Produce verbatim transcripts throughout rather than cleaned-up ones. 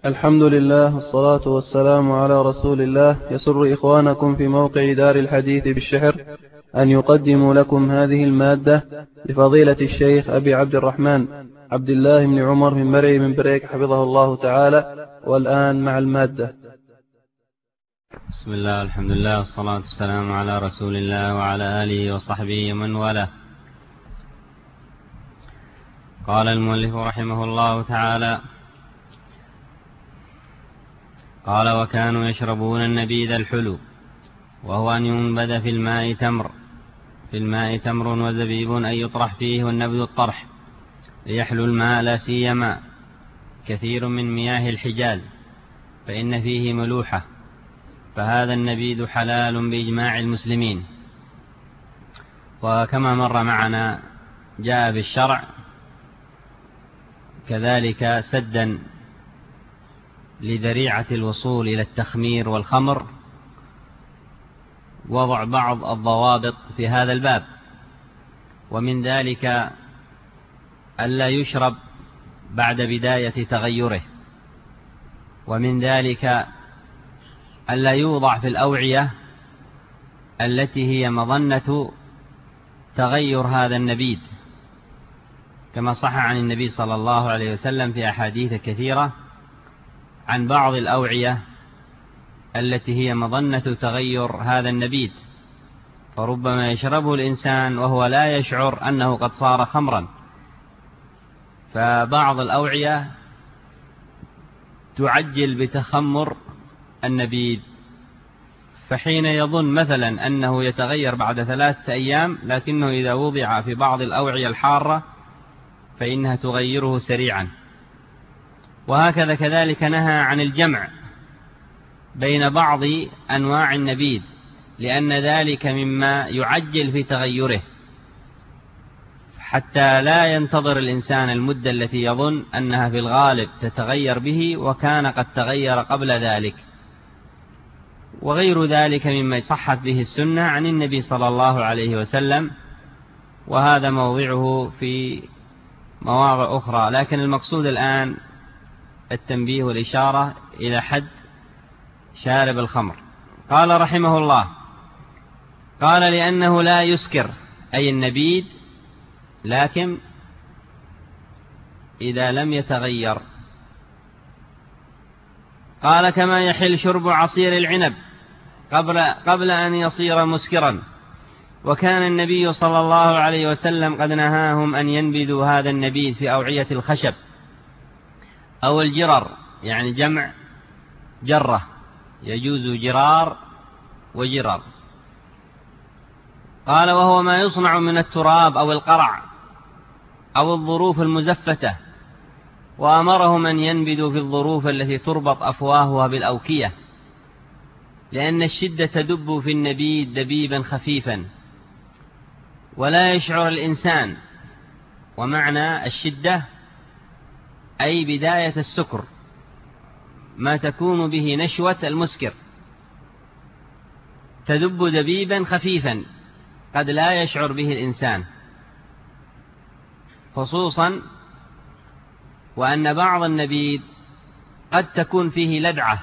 الحمد لله والصلاة والسلام على رسول الله. يسر إخوانكم في موقع دار الحديث بالشحر أن يقدموا لكم هذه المادة لفضيلة الشيخ أبي عبد الرحمن عبد الله بن عمر من مرعي من بريك حفظه الله تعالى. والآن مع المادة. بسم الله، الحمد لله والصلاة والسلام على رسول الله وعلى آله وصحبه ومن والاه. قال المؤلف رحمه الله تعالى: قال: وكانوا يشربون النبيذ الحلو، وهو أن ينبذ في الماء تمر في الماء تمر وزبيب أن يطرح فيه والنبذ الطرح ليحلو الماء، لا سيما كثير من مياه الحجاز فإن فيه ملوحة، فهذا النبيذ حلال بإجماع المسلمين. وكما مر معنا جاء بالشرع كذلك سدا لذريعة الوصول إلى التخمير والخمر وضع بعض الضوابط في هذا الباب، ومن ذلك ألا يشرب بعد بداية تغيره، ومن ذلك ألا يوضع في الأوعية التي هي مظنة تغير هذا النبيذ، كما صح عن النبي صلى الله عليه وسلم في أحاديث كثيرة عن بعض الأوعية التي هي مظنة تغير هذا النبيذ، فربما يشربه الإنسان وهو لا يشعر أنه قد صار خمرا. فبعض الأوعية تعجل بتخمر النبيذ، فحين يظن مثلا أنه يتغير بعد ثلاثة أيام، لكنه إذا وضع في بعض الأوعية الحارة فإنها تغيره سريعا. وهكذا كذلك نهى عن الجمع بين بعض أنواع النبيذ، لأن ذلك مما يعجل في تغيره، حتى لا ينتظر الإنسان المدة التي يظن أنها في الغالب تتغير به وكان قد تغير قبل ذلك. وغير ذلك مما صحت به السنة عن النبي صلى الله عليه وسلم، وهذا موضعه في مواضع أخرى، لكن المقصود الآن التنبيه والإشارة إلى حد شارب الخمر. قال رحمه الله: قال: لأنه لا يسكر، أي النبيذ، لكن إذا لم يتغير. قال: كما يحل شرب عصير العنب قبل, قبل أن يصير مسكرا، وكان النبي صلى الله عليه وسلم قد نهاهم أن ينبذوا هذا النبيذ في أوعية الخشب أو الجرر، يعني جمع جرة، يجوز جرار وجرر. قال: وهو ما يصنع من التراب أو القرع أو الظروف المزفتة، وأمرهم أن ينبذوا في الظروف التي تربط أفواهها بالأوكية، لأن الشدة تدب في النبيذ دبيبا خفيفا ولا يشعر الإنسان. ومعنى الشدة أي بداية السكر، ما تكون به نشوة المسكر، تدب دبيبا خفيفا قد لا يشعر به الإنسان، خصوصا وأن بعض النبيذ قد تكون فيه لدعة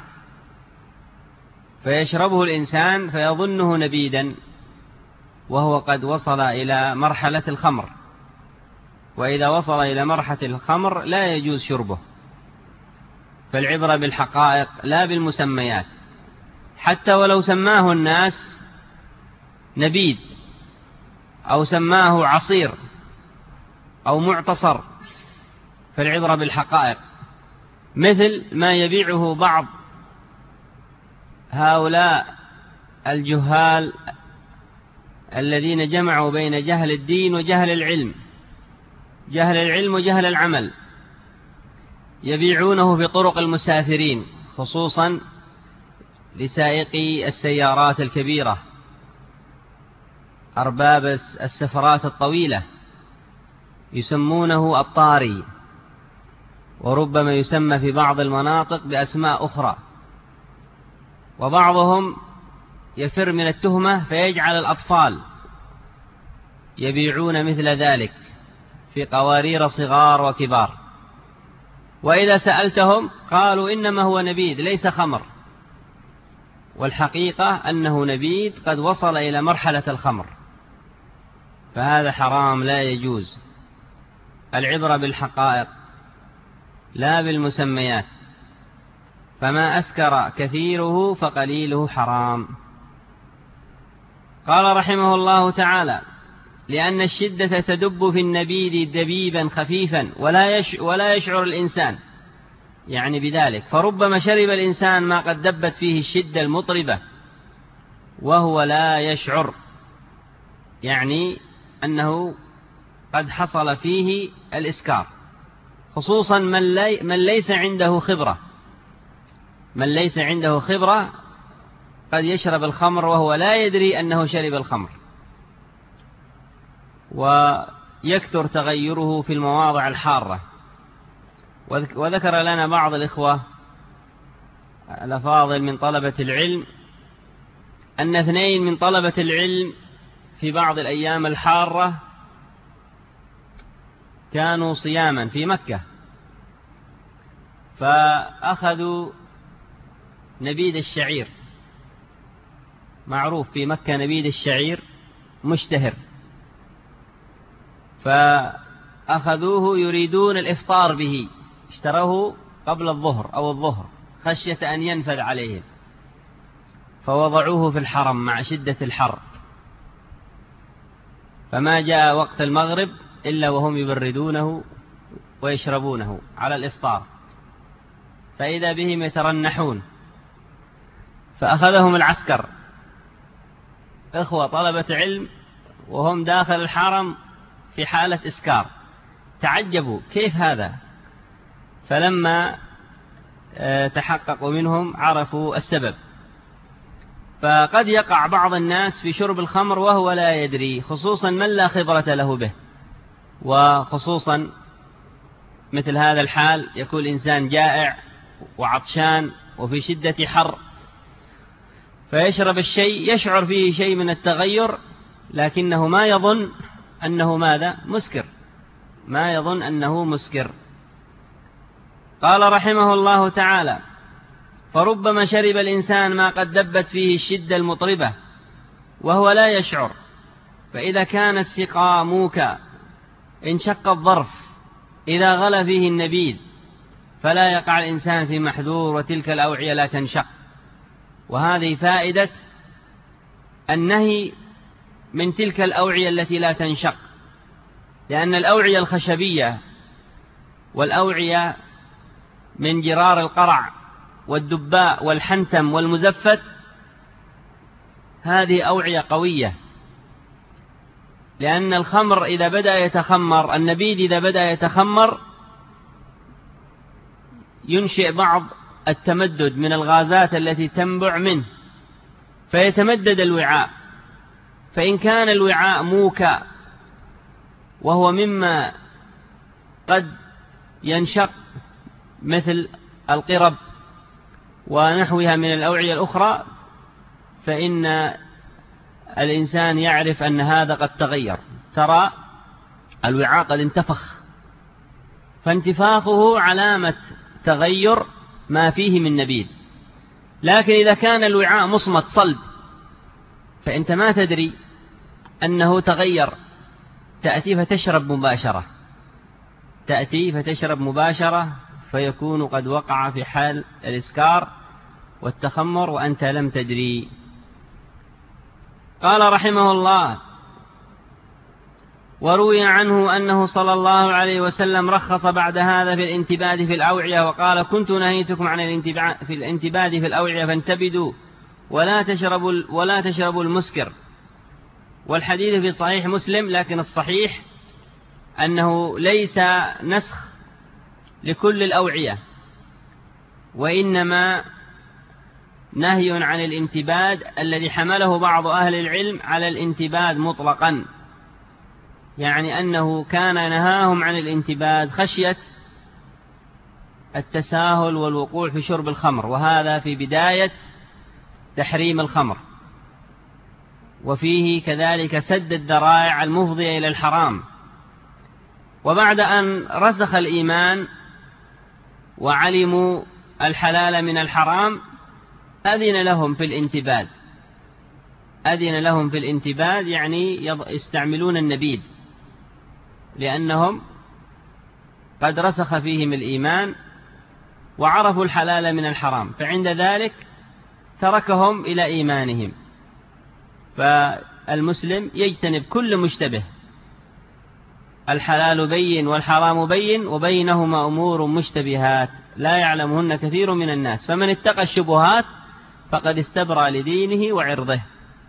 فيشربه الإنسان فيظنه نبيذا وهو قد وصل إلى مرحلة الخمر، وإذا وصل إلى مرحلة الخمر لا يجوز شربه. فالعبرة بالحقائق لا بالمسميات، حتى ولو سماه الناس نبيذ أو سماه عصير أو معتصر، فالعبرة بالحقائق، مثل ما يبيعه بعض هؤلاء الجهال الذين جمعوا بين جهل الدين وجهل العلم، جهل العلم وجهل العمل، يبيعونه في طرق المسافرين، خصوصا لسائقي السيارات الكبيرة أرباب السفرات الطويلة، يسمونه الطاري، وربما يسمى في بعض المناطق بأسماء أخرى. وبعضهم يفر من التهمة فيجعل الأطفال يبيعون مثل ذلك في قوارير صغار وكبار، وإذا سألتهم قالوا إنما هو نبيذ ليس خمر، والحقيقة أنه نبيذ قد وصل إلى مرحلة الخمر، فهذا حرام لا يجوز. العبرة بالحقائق لا بالمسميات، فما أسكر كثيره فقليله حرام. قال رحمه الله تعالى: لأن الشدة تدب في النبيذ دبيبا خفيفا ولا يش ولا يشعر الإنسان يعني بذلك، فربما شرب الإنسان ما قد دبت فيه الشدة المطربة وهو لا يشعر، يعني أنه قد حصل فيه الإسكار، خصوصا من, لي من ليس عنده خبرة من ليس عنده خبرة قد يشرب الخمر وهو لا يدري أنه شرب الخمر، ويكثر تغيره في المواضع الحارة. وذكر لنا بعض الإخوة الأفاضل من طلبة العلم أن اثنين من طلبة العلم في بعض الأيام الحارة كانوا صياما في مكة، فأخذوا نبيذ الشعير، معروف في مكة نبيذ الشعير مشتهر، فأخذوه يريدون الإفطار به، اشتروه قبل الظهر أو الظهر خشية أن ينفذ عليهم، فوضعوه في الحرم مع شدة الحر، فما جاء وقت المغرب إلا وهم يبردونه ويشربونه على الإفطار، فإذا بهم يترنحون، فأخذهم العسكر، إخوة طلبة علم وهم داخل الحرم في حالة إسكار، تعجبوا كيف هذا، فلما تحققوا منهم عرفوا السبب. فقد يقع بعض الناس في شرب الخمر وهو لا يدري، خصوصا من لا خبرة له به، وخصوصا مثل هذا الحال يكون الإنسان جائع وعطشان وفي شدة حر، فيشرب الشيء يشعر فيه شيء من التغير، لكنه ما يظن أنه ماذا مسكر ما يظن أنه مسكر. قال رحمه الله تعالى: فربما شرب الإنسان ما قد دبت فيه الشدة المطربة وهو لا يشعر، فإذا كان السقاء موكا انشق الظرف إذا غلى فيه النبيذ فلا يقع الإنسان في محذور، وتلك الأوعية لا تنشق. وهذه فائدة النهي من تلك الأوعية التي لا تنشق، لأن الأوعية الخشبية والأوعية من جرار القرع والدباء والحنتم والمزفت هذه أوعية قوية، لأن الخمر إذا بدأ يتخمر النبيذ إذا بدأ يتخمر ينشئ بعض التمدد من الغازات التي تنبع منه، فيتمدد الوعاء، فإن كان الوعاء موكا وهو مما قد ينشق مثل القرب ونحوها من الأوعية الأخرى، فإن الإنسان يعرف أن هذا قد تغير، ترى الوعاء قد انتفخ، فانتفاخه علامة تغير ما فيه من نبيذ. لكن إذا كان الوعاء مصمت صلب فأنت ما تدري أنه تغير، تأتي فتشرب مباشرة تأتي فتشرب مباشرة فيكون قد وقع في حال الإسكار والتخمر وأنت لم تدري. قال رحمه الله: وروي عنه أنه صلى الله عليه وسلم رخص بعد هذا في الانتباد في الأوعية، وقال: كنت نهيتكم عن الانتباد في الانتباد في الأوعية فانتبدوا ولا تشربوا ولا تشربوا المسكر. والحديث في صحيح مسلم، لكن الصحيح أنه ليس نسخ لكل الأوعية، وإنما نهي عن الانتباد الذي حمله بعض أهل العلم على الانتباد مطلقا، يعني أنه كان نهاهم عن الانتباد خشية التساهل والوقوع في شرب الخمر، وهذا في بداية تحريم الخمر، وفيه كذلك سد الذرائع المفضية إلى الحرام. وبعد أن رسخ الإيمان وعلموا الحلال من الحرام أذن لهم في الانتباد، أذن لهم في الانتباد يعني يستعملون النبيذ، لأنهم قد رسخ فيهم الإيمان وعرفوا الحلال من الحرام، فعند ذلك تركهم إلى إيمانهم. فالمسلم يجتنب كل مشتبه، الحلال بين والحرام بين وبينهما أمور مشتبهات لا يعلمهن كثير من الناس، فمن اتقى الشبهات فقد استبرأ لدينه وعرضه.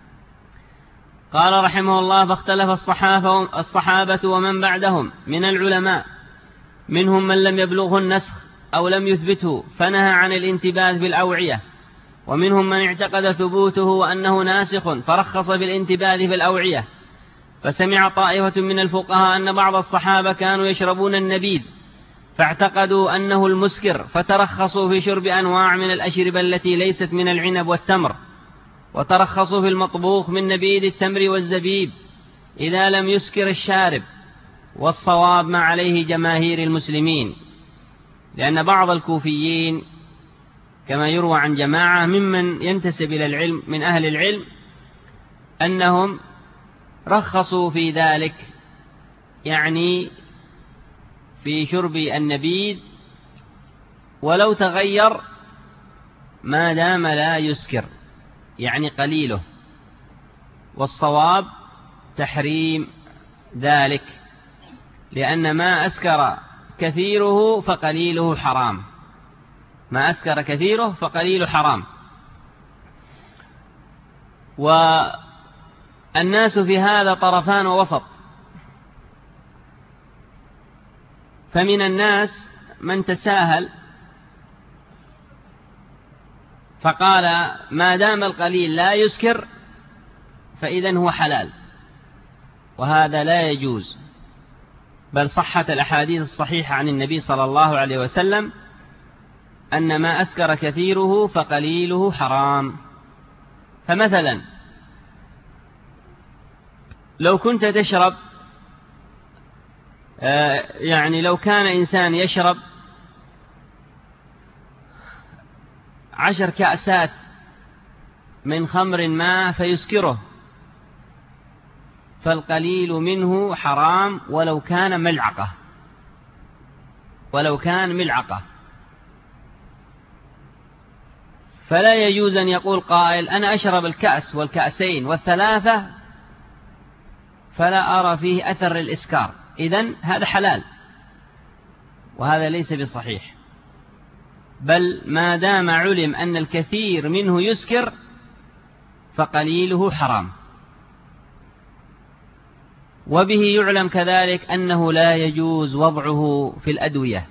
قال رحمه الله: فاختلف الصحابة, الصحابة ومن بعدهم من العلماء، منهم من لم يبلغه النسخ أو لم يثبته فنهى عن الانتباذ بالأوعية، ومنهم من اعتقد ثبوته وأنه ناسخ فرخص بالانتباذ في الأوعية. فسمع طائفة من الفقهاء أن بعض الصحابة كانوا يشربون النبيذ فاعتقدوا أنه المسكر، فترخصوا في شرب أنواع من الأشربة التي ليست من العنب والتمر، وترخصوا في المطبوخ من نبيذ التمر والزبيب إذا لم يسكر الشارب، والصواب ما عليه جماهير المسلمين، لأن بعض الكوفيين كما يروى عن جماعة ممن ينتسب إلى العلم من أهل العلم أنهم رخصوا في ذلك، يعني في شرب النبيذ ولو تغير ما دام لا يسكر، يعني قليله، والصواب تحريم ذلك، لأن ما أسكر كثيره فقليله حرام، ما أسكر كثيره فقليله حرام. والناس في هذا طرفان ووسط، فمن الناس من تساهل فقال ما دام القليل لا يسكر فإذن هو حلال، وهذا لا يجوز، بل صحت الأحاديث الصحيحة عن النبي صلى الله عليه وسلم أن ما أسكر كثيره فقليله حرام. فمثلا لو كنت تشرب يعني لو كان إنسان يشرب عشر كأسات من خمر ما فيسكره، فالقليل منه حرام ولو كان ملعقة، ولو كان ملعقة. فلا يجوز أن يقول قائل أنا أشرب الكأس والكأسين والثلاثة فلا أرى فيه أثر الإسكار، إذن هذا حلال، وهذا ليس بصحيح، بل ما دام علم أن الكثير منه يسكر فقليله حرام. وبه يعلم كذلك أنه لا يجوز وضعه في الأدوية،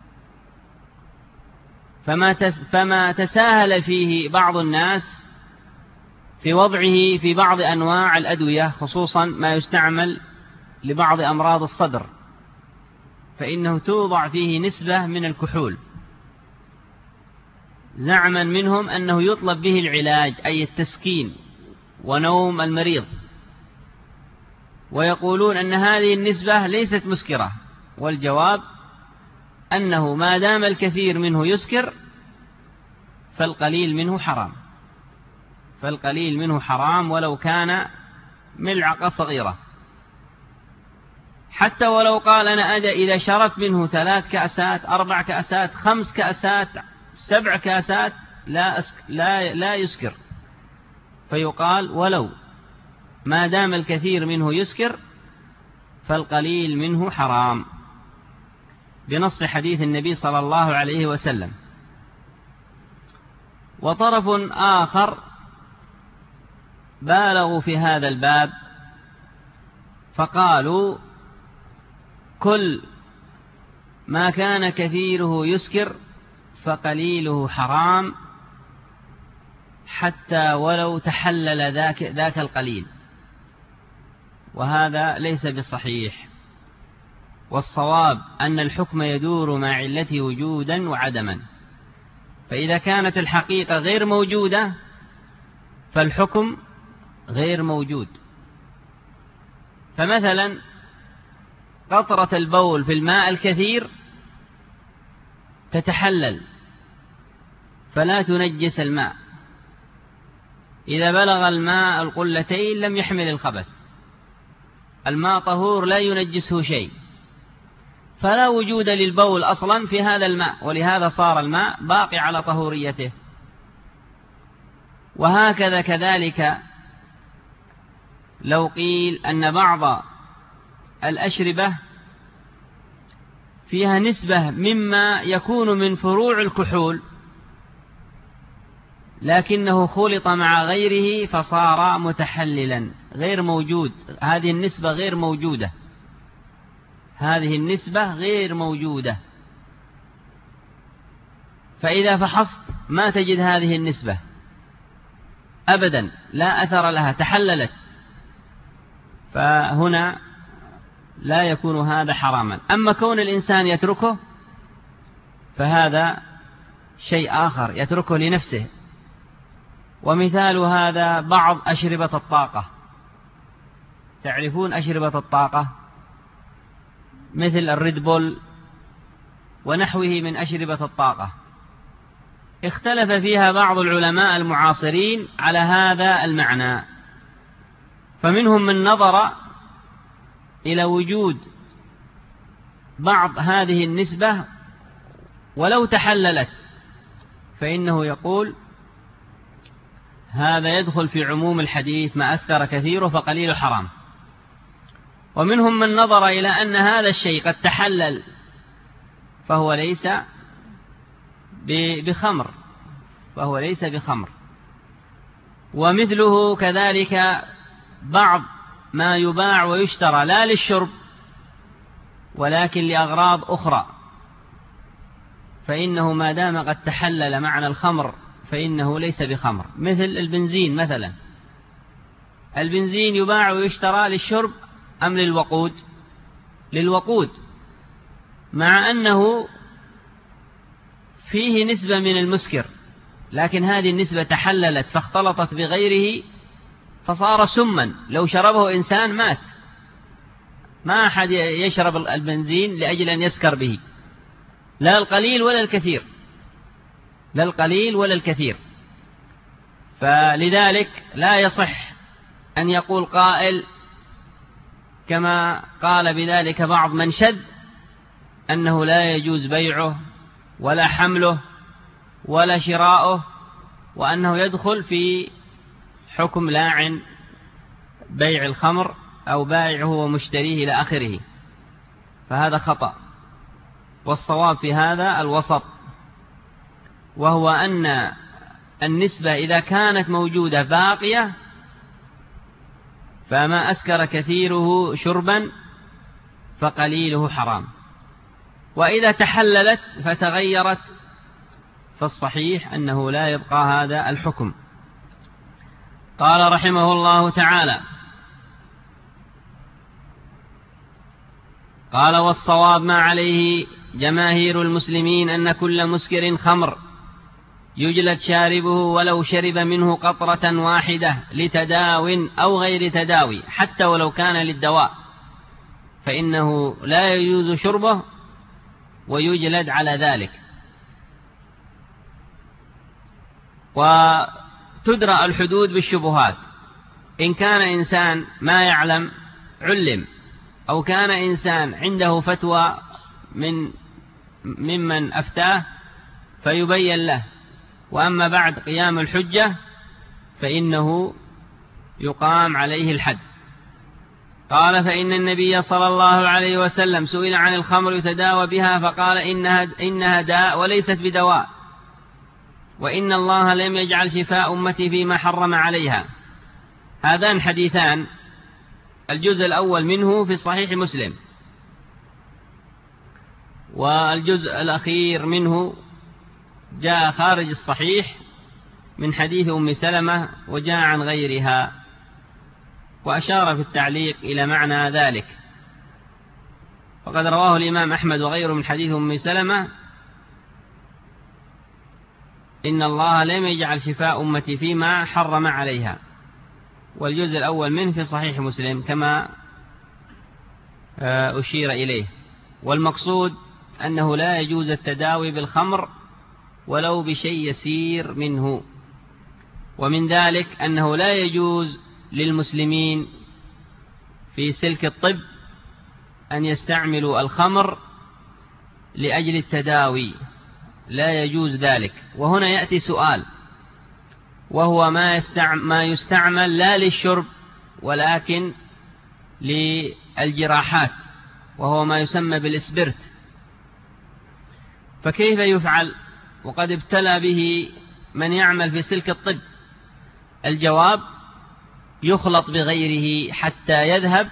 فما فما تساهل فيه بعض الناس في وضعه في بعض أنواع الأدوية، خصوصا ما يستعمل لبعض أمراض الصدر، فإنه توضع فيه نسبة من الكحول زعما منهم أنه يطلب به العلاج، أي التسكين ونوم المريض، ويقولون أن هذه النسبة ليست مسكرة، والجواب أنه ما دام الكثير منه يسكر فالقليل منه حرام، فالقليل منه حرام ولو كان ملعقة صغيرة. حتى ولو قال أنا أجا إذا شربت منه ثلاث كأسات أربع كأسات خمس كأسات سبع كأسات لا, أسك لا, لا يسكر، فيقال ولو ما دام الكثير منه يسكر فالقليل منه حرام، بنص حديث النبي صلى الله عليه وسلم. وطرف آخر بالغوا في هذا الباب فقالوا كل ما كان كثيره يسكر فقليله حرام حتى ولو تحلل ذاك, ذاك القليل، وهذا ليس بصحيح. والصواب أن الحكم يدور مع علته وجودا وعدما، فإذا كانت الحقيقة غير موجودة فالحكم غير موجود. فمثلا قطرة البول في الماء الكثير تتحلل فلا تنجس الماء. إذا بلغ الماء القلتين لم يحمل الخبث، الماء طهور لا ينجسه شيء، فلا وجود للبول أصلا في هذا الماء، ولهذا صار الماء باقي على طهوريته. وهكذا كذلك لو قيل أن بعض الأشربة فيها نسبة مما يكون من فروع الكحول لكنه خلط مع غيره فصار متحللا، غير موجود، هذه النسبة غير موجودة، هذه النسبة غير موجودة. فإذا فحصت ما تجد هذه النسبة أبدا، لا أثر لها، تحللت، فهنا لا يكون هذا حراما. أما كون الإنسان يتركه فهذا شيء آخر، يتركه لنفسه. ومثال هذا بعض أشربة الطاقة، تعرفون أشربة الطاقة مثل الريد بول ونحوه من أشربة الطاقة، اختلف فيها بعض العلماء المعاصرين على هذا المعنى، فمنهم من نظر إلى وجود بعض هذه النسبة ولو تحللت فإنه يقول هذا يدخل في عموم الحديث ما أسكر كثيره فقليل حرام. ومنهم من نظر إلى أن هذا الشيء قد تحلل فهو ليس بخمر، فهو ليس بخمر. ومثله كذلك بعض ما يباع ويشترى لا للشرب ولكن لأغراض أخرى، فإنه ما دام قد تحلل معنى الخمر فإنه ليس بخمر. مثل البنزين مثلا، البنزين يباع ويشترى للشرب أم للوقود؟ للوقود، مع أنه فيه نسبة من المسكر، لكن هذه النسبة تحللت فاختلطت بغيره فصار سما، لو شربه إنسان مات. ما أحد يشرب البنزين لأجل أن يسكر به، لا القليل ولا الكثير، لا القليل ولا الكثير. فلذلك لا يصح أن يقول قائل كما قال بذلك بعض من شد أنه لا يجوز بيعه ولا حمله ولا شراؤه، وأنه يدخل في حكم لاعن بيع الخمر أو بائعه ومشتريه إلى آخره، فهذا خطأ. والصواب في هذا الوسط، وهو أن النسبة إذا كانت موجودة باقية فما أسكر كثيره شربا فقليله حرام، وإذا تحللت فتغيرت فالصحيح أنه لا يبقى هذا الحكم. قال رحمه الله تعالى: قال والصواب ما عليه جماهير المسلمين أن كل مسكر خمر يجلد شاربه ولو شرب منه قطرة واحدة لتداو أو غير تداوي، حتى ولو كان للدواء، فإنه لا يجوز شربه ويجلد على ذلك. وتدرى الحدود بالشبهات، إن كان إنسان ما يعلم علم، أو كان إنسان عنده فتوى من ممن أفتاه فيبين له، وأما بعد قيام الحجة فإنه يقام عليه الحد. قال: فإن النبي صلى الله عليه وسلم سئل عن الخمر يتداوى بها فقال إنها, إنها داء وليست بدواء، وإن الله لم يجعل شفاء أمتي فيما حرم عليها. هذان حديثان، الجزء الأول منه في صحيح مسلم، والجزء الأخير منه جاء خارج الصحيح من حديث أم سلمة وجاء عن غيرها، وأشار في التعليق إلى معنى ذلك. وقد رواه الإمام أحمد وغيره من حديث أم سلمة: إن الله لم يجعل شفاء أمتي فيما حرم عليها. والجزء الأول منه في صحيح مسلم كما أشير إليه. والمقصود أنه لا يجوز التداوي بالخمر ولو بشيء يسير منه. ومن ذلك أنه لا يجوز للمسلمين في سلك الطب أن يستعملوا الخمر لأجل التداوي، لا يجوز ذلك. وهنا يأتي سؤال، وهو ما يستعمل لا للشرب ولكن للجراحات، وهو ما يسمى بالإسبرت، فكيف يفعل وقد ابتلى به من يعمل في سلك الطب؟ الجواب: يخلط بغيره حتى يذهب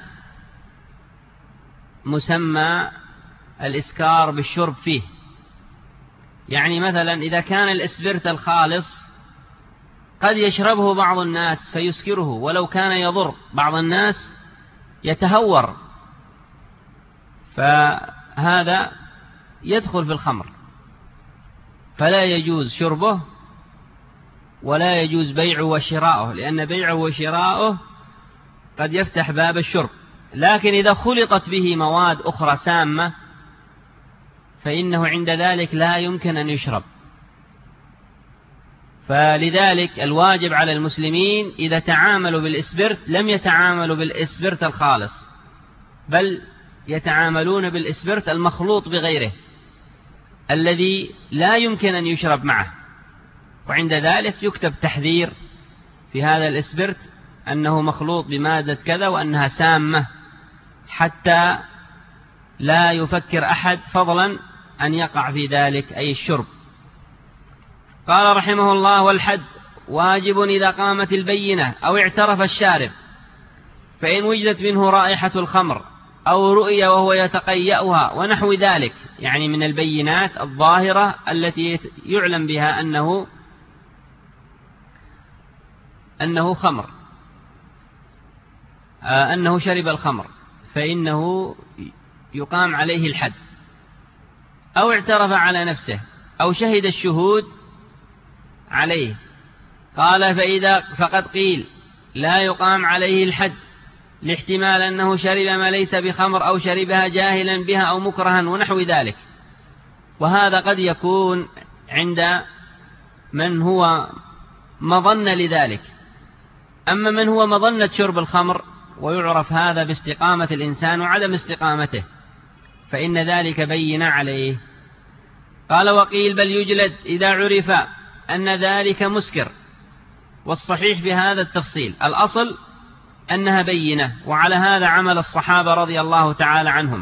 مسمى الإسكار بالشرب فيه. يعني مثلا إذا كان الإسبرت الخالص قد يشربه بعض الناس فيسكره، ولو كان يضر بعض الناس يتهور، فهذا يدخل في الخمر، فلا يجوز شربه ولا يجوز بيعه وشراؤه، لأن بيعه وشراؤه قد يفتح باب الشرب. لكن إذا خلطت به مواد أخرى سامة فإنه عند ذلك لا يمكن أن يشرب. فلذلك الواجب على المسلمين إذا تعاملوا بالإسبرت لم يتعاملوا بالإسبرت الخالص، بل يتعاملون بالإسبرت المخلوط بغيره الذي لا يمكن أن يشرب معه. وعند ذلك يكتب تحذير في هذا الإسبرت أنه مخلوط بمادة كذا وأنها سامة، حتى لا يفكر أحد فضلا أن يقع في ذلك أي الشرب. قال رحمه الله: والحد واجب إذا قامت البينة أو اعترف الشارب، فإن وجدت منه رائحة الخمر أو رؤية وهو يتقيأها ونحو ذلك، يعني من البينات الظاهرة التي يعلم بها أنه أنه خمر، آه أنه شرب الخمر، فإنه يقام عليه الحد. أو اعترف على نفسه أو شهد الشهود عليه. قال: فإذا فقد قيل لا يقام عليه الحد لاحتمال أنه شرب ما ليس بخمر أو شربها جاهلا بها أو مكرها ونحو ذلك. وهذا قد يكون عند من هو مظنة لذلك. أما من هو مظنة شرب الخمر ويعرف هذا باستقامة الإنسان وعدم استقامته فإن ذلك بين عليه. قال: وقيل بل يجلد إذا عرف أن ذلك مسكر. والصحيح في هذا التفصيل، الأصل أنها بينة، وعلى هذا عمل الصحابة رضي الله تعالى عنهم.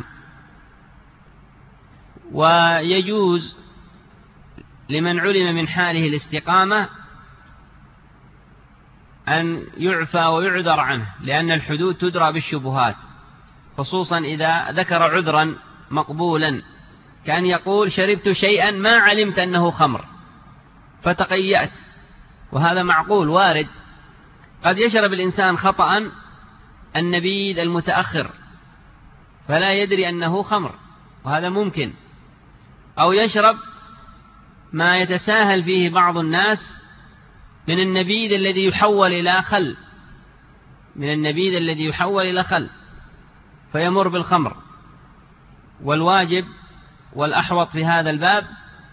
ويجوز لمن علم من حاله الاستقامة أن يعفى ويعذر عنه، لأن الحدود تدرى بالشبهات، خصوصا إذا ذكر عذرا مقبولا، كأن يقول: شربت شيئا ما علمت أنه خمر فتقيأت، وهذا معقول وارد. قد يشرب الإنسان خطأ النبيذ المتأخر فلا يدري أنه خمر، وهذا ممكن. أو يشرب ما يتساهل فيه بعض الناس من النبيذ الذي يحول إلى خل من النبيذ الذي يحول إلى خل فيمر بالخمر. والواجب والأحوط في هذا الباب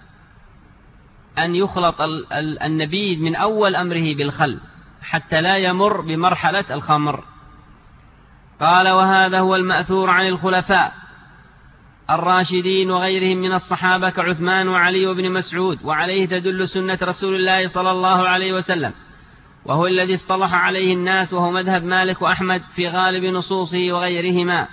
أن يخلط النبيذ من أول أمره بالخل حتى لا يمر بمرحلة الخمر. قال: وهذا هو المأثور عن الخلفاء الراشدين وغيرهم من الصحابة كعثمان وعلي وابن مسعود، وعليه تدل سنة رسول الله صلى الله عليه وسلم، وهو الذي اصطلح عليه الناس، وهو مذهب مالك وأحمد في غالب نصوصه وغيرهما.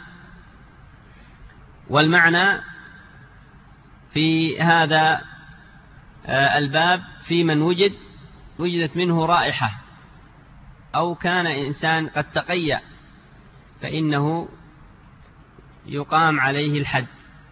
والمعنى في هذا الباب في من وجد وجدت منه رائحة أو كان إنسان قد تقيأ فإنه يقام عليه الحد.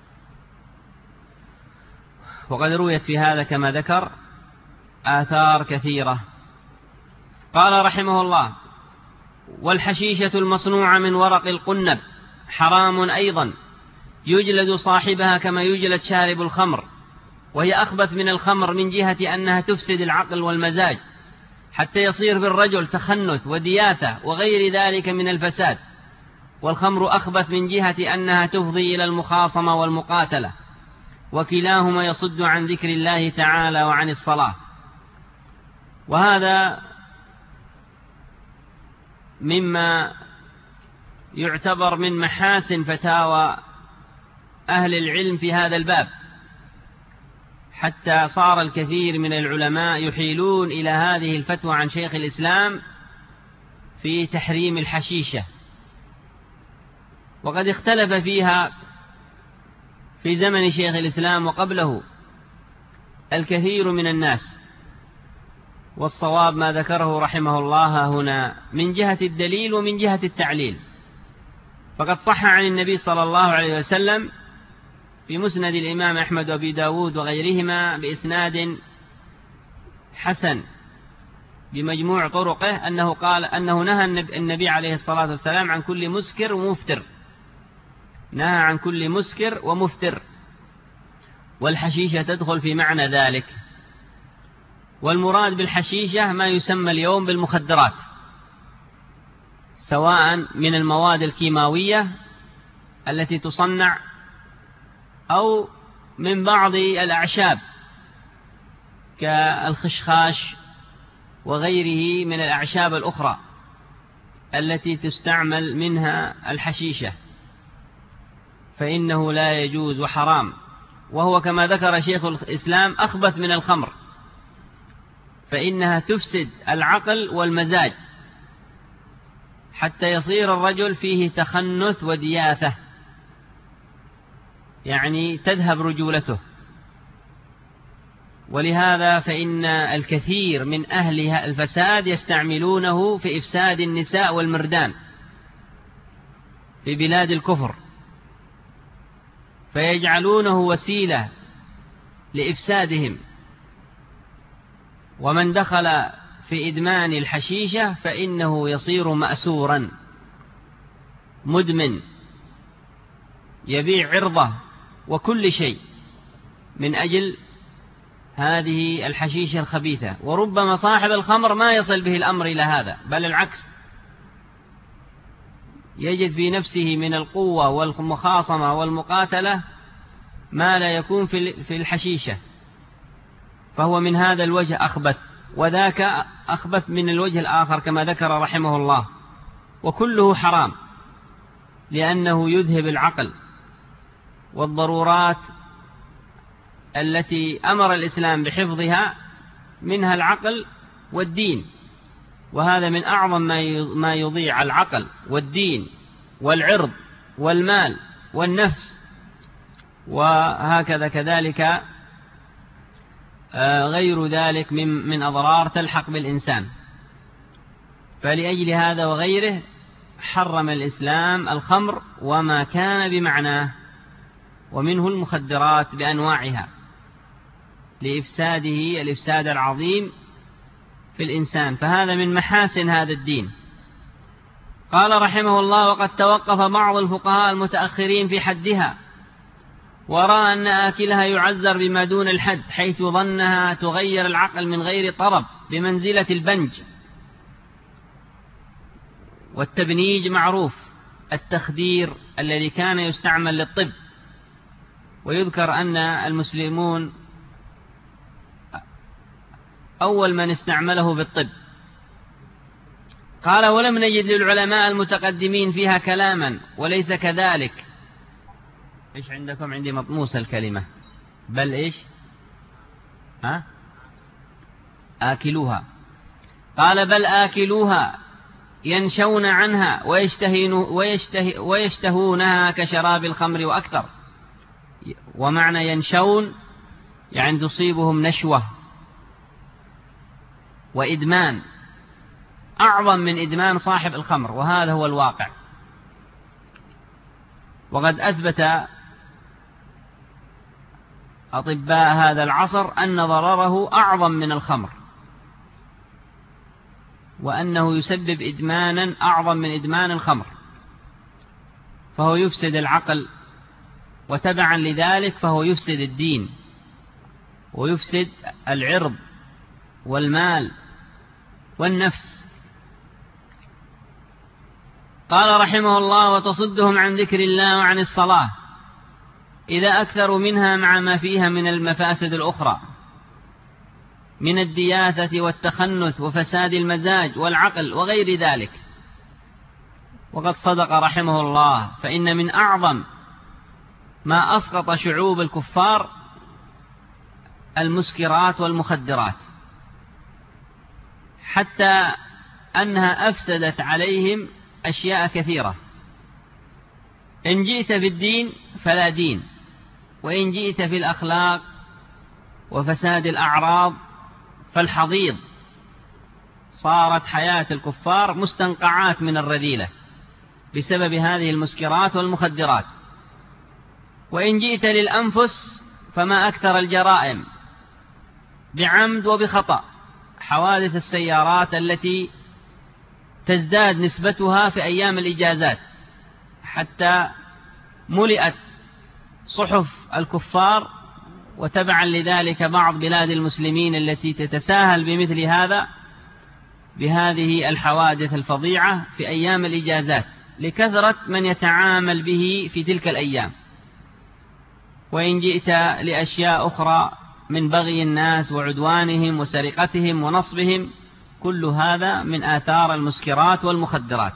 وقد رويت في هذا كما ذكر آثار كثيرة. قال رحمه الله: والحشيشة المصنوعة من ورق القنب حرام أيضا، يجلد صاحبها كما يجلد شارب الخمر، وهي أخبث من الخمر من جهة أنها تفسد العقل والمزاج حتى يصير بالرجل تخنث ودياثة وغير ذلك من الفساد. والخمر أخبث من جهة أنها تفضي إلى المخاصمة والمقاتلة، وكلاهما يصد عن ذكر الله تعالى وعن الصلاة. وهذا مما يعتبر من محاسن فتاوى أهل العلم في هذا الباب، حتى صار الكثير من العلماء يحيلون إلى هذه الفتوى عن شيخ الإسلام في تحريم الحشيشة، وقد اختلف فيها في زمن شيخ الإسلام وقبله الكثير من الناس، والصواب ما ذكره رحمه الله هنا من جهة الدليل ومن جهة التعليل. فقد صح عن النبي صلى الله عليه وسلم في مسند الإمام أحمد وأبي داود وغيرهما بإسناد حسن بمجموع طرقه أنه قال أنه نهى النبي عليه الصلاة والسلام عن كل مسكر ومفتر، نهى عن كل مسكر ومفتر، والحشيشة تدخل في معنى ذلك. والمراد بالحشيشة ما يسمى اليوم بالمخدرات، سواء من المواد الكيماوية التي تصنع أو من بعض الأعشاب كالخشخاش وغيره من الأعشاب الأخرى التي تستعمل منها الحشيشة، فإنه لا يجوز وحرام، وهو كما ذكر شيخ الإسلام أخبث من الخمر، فإنها تفسد العقل والمزاج حتى يصير الرجل فيه تخنث ودياثة، يعني تذهب رجولته. ولهذا فإن الكثير من أهل الفساد يستعملونه في إفساد النساء والمردان في بلاد الكفر، فيجعلونه وسيلة لإفسادهم. ومن دخل في إدمان الحشيشة فإنه يصير مأسورا مدمن، يبيع عرضه وكل شيء من أجل هذه الحشيشة الخبيثة. وربما صاحب الخمر ما يصل به الأمر إلى هذا، بل العكس، يجد في نفسه من القوة والمخاصمة والمقاتلة ما لا يكون في الحشيشة، فهو من هذا الوجه أخبث، وذاك أخبث من الوجه الآخر كما ذكر رحمه الله. وكله حرام لأنه يذهب العقل والضرورات التي أمر الإسلام بحفظها، منها العقل والدين، وهذا من أعظم ما يضيع العقل والدين والعرض والمال والنفس. وهكذا كذلك غير ذلك من من أضرار تلحق بالإنسان. فلأجل هذا وغيره حرم الإسلام الخمر وما كان بمعناه، ومنه المخدرات بأنواعها، لإفساده الإفساد العظيم في الإنسان. فهذا من محاسن هذا الدين. قال رحمه الله: وقد توقف بعض الفقهاء المتأخرين في حدها، ورأى أن آكلها يعزر بما دون الحد، حيث ظنها تغير العقل من غير طرب بمنزلة البنج. والتبنيج معروف، التخدير الذي كان يستعمل للطب، ويذكر أن المسلمون أول من استعمله في الطب. قال: ولم نجد للعلماء المتقدمين فيها كلاما، وليس كذلك. إيش عندكم؟ عندي مطموس الكلمة. بل إيش؟ ها؟ آكلوها. قال: بل آكلوها ينشون عنها ويشته ويشتهونها كشراب الخمر وأكثر. ومعنى ينشون يعني تصيبهم نشوة وإدمان أعظم من إدمان صاحب الخمر، وهذا هو الواقع. وقد أثبت أطباء هذا العصر أن ضرره أعظم من الخمر، وأنه يسبب إدمانا أعظم من إدمان الخمر، فهو يفسد العقل، وتبعا لذلك فهو يفسد الدين ويفسد العرض والمال والنفس. قال رحمه الله: وتصدهم عن ذكر الله وعن الصلاة. إذا أكثروا منها مع ما فيها من المفاسد الأخرى من الدياثة والتخنث وفساد المزاج والعقل وغير ذلك. وقد صدق رحمه الله، فإن من أعظم ما أسقط شعوب الكفار المسكرات والمخدرات، حتى أنها أفسدت عليهم أشياء كثيرة. إن جئت في الدين فلا دين، وإن جئت في الأخلاق وفساد الأعراض فالحضيض. صارت حياة الكفار مستنقعات من الرذيلة بسبب هذه المسكرات والمخدرات. وإن جئت للأنفس فما أكثر الجرائم بعمد وبخطأ. حوادث السيارات التي تزداد نسبتها في أيام الإجازات، حتى ملئت صحف الكفار، وتبعا لذلك بعض بلاد المسلمين التي تتساهل بمثل هذا بهذه الحوادث الفظيعة في أيام الإجازات لكثرة من يتعامل به في تلك الأيام. وإن جئت لأشياء أخرى من بغي الناس وعدوانهم وسرقتهم ونصبهم، كل هذا من آثار المسكرات والمخدرات.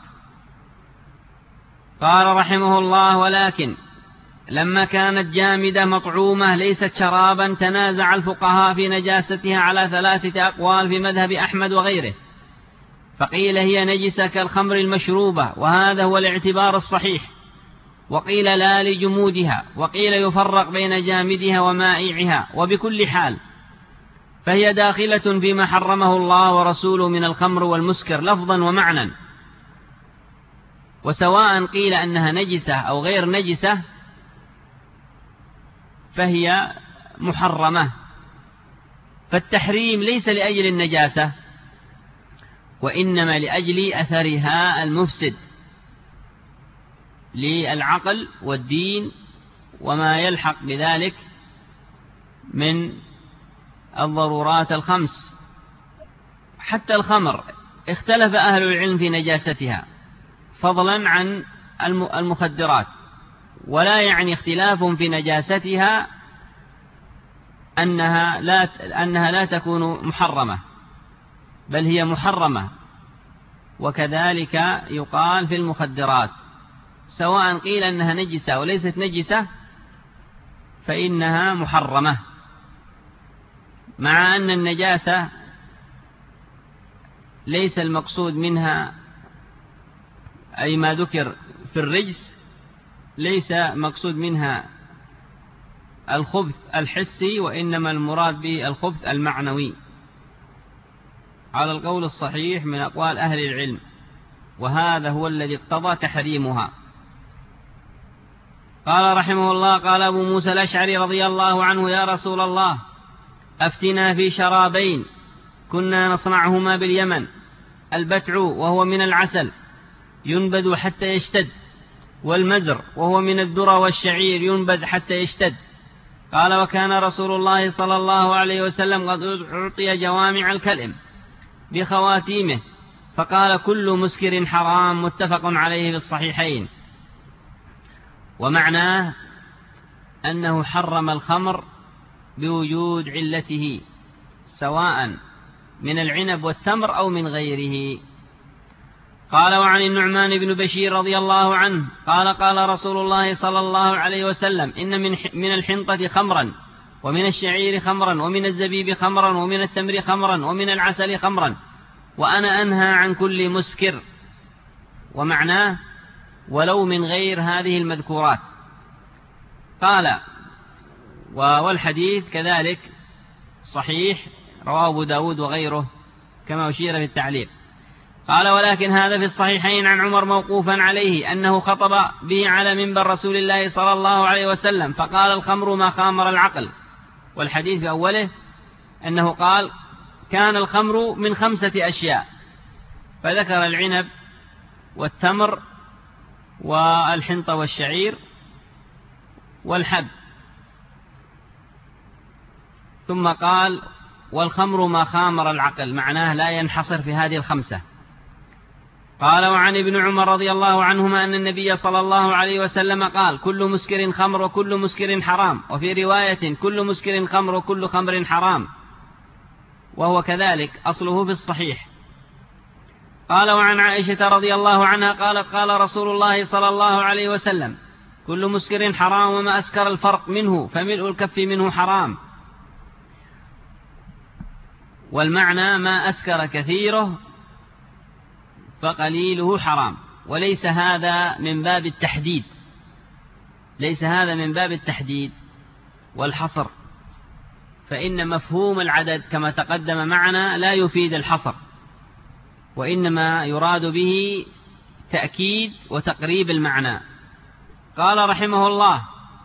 قال رحمه الله: ولكن لما كانت جامدة مطعومة ليست شرابا، تنازع الفقهاء في نجاستها على ثلاثة أقوال في مذهب أحمد وغيره، فقيل هي نجسة كالخمر المشروبة، وهذا هو الاعتبار الصحيح، وقيل لا لجمودها، وقيل يفرق بين جامدها ومائعها، وبكل حال فهي داخلة فيما حرمه الله ورسوله من الخمر والمسكر لفظا ومعنى. وسواء قيل أنها نجسة أو غير نجسة فهي محرمة. فالتحريم ليس لأجل النجاسة، وإنما لأجل أثرها المفسد للعقل والدين وما يلحق بذلك من الضرورات الخمس. حتى الخمر اختلف أهل العلم في نجاستها فضلا عن المخدرات، ولا يعني اختلاف في نجاستها أنها لا, أنها لا تكون محرمة، بل هي محرمة. وكذلك يقال في المخدرات، سواء قيل أنها نجسة وليست نجسة فإنها محرمة، مع أن النجاسة ليس المقصود منها أي ما ذكر في الرجس، ليس مقصود منها الخبث الحسي، وإنما المراد به الخبث المعنوي على القول الصحيح من أقوال أهل العلم، وهذا هو الذي اقتضى تحريمها. قال رحمه الله: قال أبو موسى الأشعري رضي الله عنه: يا رسول الله، أفتنا في شرابين كنا نصنعهما باليمن، البتع وهو من العسل ينبذ حتى يشتد، والمزر وهو من الذرة والشعير ينبذ حتى يشتد. قال: وكان رسول الله صلى الله عليه وسلم قد أعطي جوامع الكلم بخواتيمه، فقال: كل مسكر حرام، متفق عليه في الصحيحين. ومعناه أنه حرم الخمر بوجود علته، سواء من العنب والتمر أو من غيره. قال: وعن النعمان بن بشير رضي الله عنه قال: قال رسول الله صلى الله عليه وسلم: إن من من الحنطة خمرا، ومن الشعير خمرا، ومن الزبيب خمرا، ومن التمر خمرا، ومن العسل خمرا، وأنا أنهى عن كل مسكر. ومعناه ولو من غير هذه المذكورات. قال: والحديث كذلك صحيح، رواه أبو داود وغيره كما أشير في التعليق. قال: ولكن هذا في الصحيحين عن عمر موقوفا عليه أنه خطب به على منبر رسول الله صلى الله عليه وسلم فقال: الخمر ما خامر العقل. والحديث في أوله أنه قال: كان الخمر من خمسة أشياء، فذكر العنب والتمر والحنطة والشعير والحب، ثم قال: والخمر ما خامر العقل، معناه لا ينحصر في هذه الخمسة. قال وعن ابن عمر رضي الله عنهما أن النبي صلى الله عليه وسلم قال كل مسكر خمر وكل مسكر حرام، وفي رواية كل مسكر خمر وكل خمر حرام، وهو كذلك أصله في الصحيح. قال وعن عائشة رضي الله عنها قالت قال رسول الله صلى الله عليه وسلم كل مسكر حرام وما أسكر الفرق منه فملء الكف منه حرام. والمعنى ما أسكر كثيره فقليله حرام، وليس هذا من باب التحديد، ليس هذا من باب التحديد والحصر، فإن مفهوم العدد كما تقدم معنا لا يفيد الحصر، وإنما يراد به تأكيد وتقريب المعنى. قال رحمه الله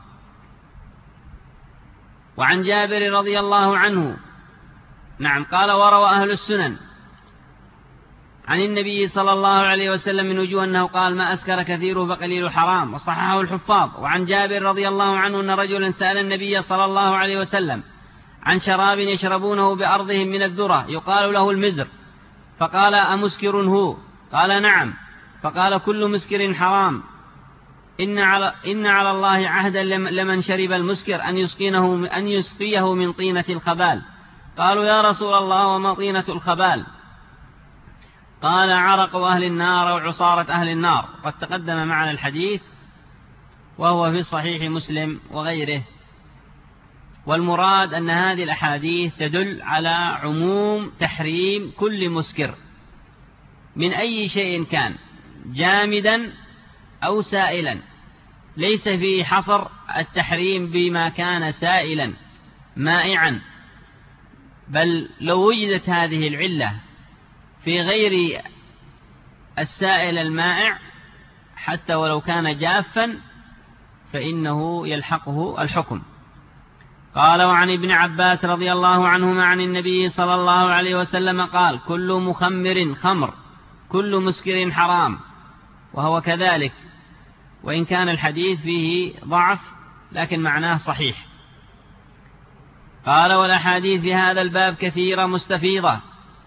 وعن جابر رضي الله عنه نعم قال وروى أهل السنن عن النبي صلى الله عليه وسلم من وجوه أنه قال ما أسكر كثيره فقليل حرام، وصححه الحفاظ. وعن جابر رضي الله عنه أن رجلا سأل النبي صلى الله عليه وسلم عن شراب يشربونه بأرضهم من الذرة يقال له المزر، فقال أمسكر هو؟ قال نعم، فقال كل مسكر حرام، إن على, إن على الله عهدا لمن شرب المسكر أن يسقينه أن يسقيه من طينة الخبال. قالوا يا رسول الله وما طينة الخبال؟ قال عرق أهل النار وعصارة أهل النار. قد تقدم معنا الحديث وهو في صحيح مسلم وغيره. والمراد أن هذه الأحاديث تدل على عموم تحريم كل مسكر من أي شيء كان جامدا أو سائلا، ليس فيه حصر التحريم بما كان سائلا مائعا، بل لو وجدت هذه العلة في غير السائل المائع حتى ولو كان جافا فإنه يلحقه الحكم. قال وعن ابن عباس رضي الله عنهما عن النبي صلى الله عليه وسلم قال كل مخمر خمر كل مسكر حرام، وهو كذلك، وإن كان الحديث فيه ضعف لكن معناه صحيح. قال والأحاديث في هذا الباب كثيرة مستفيضة.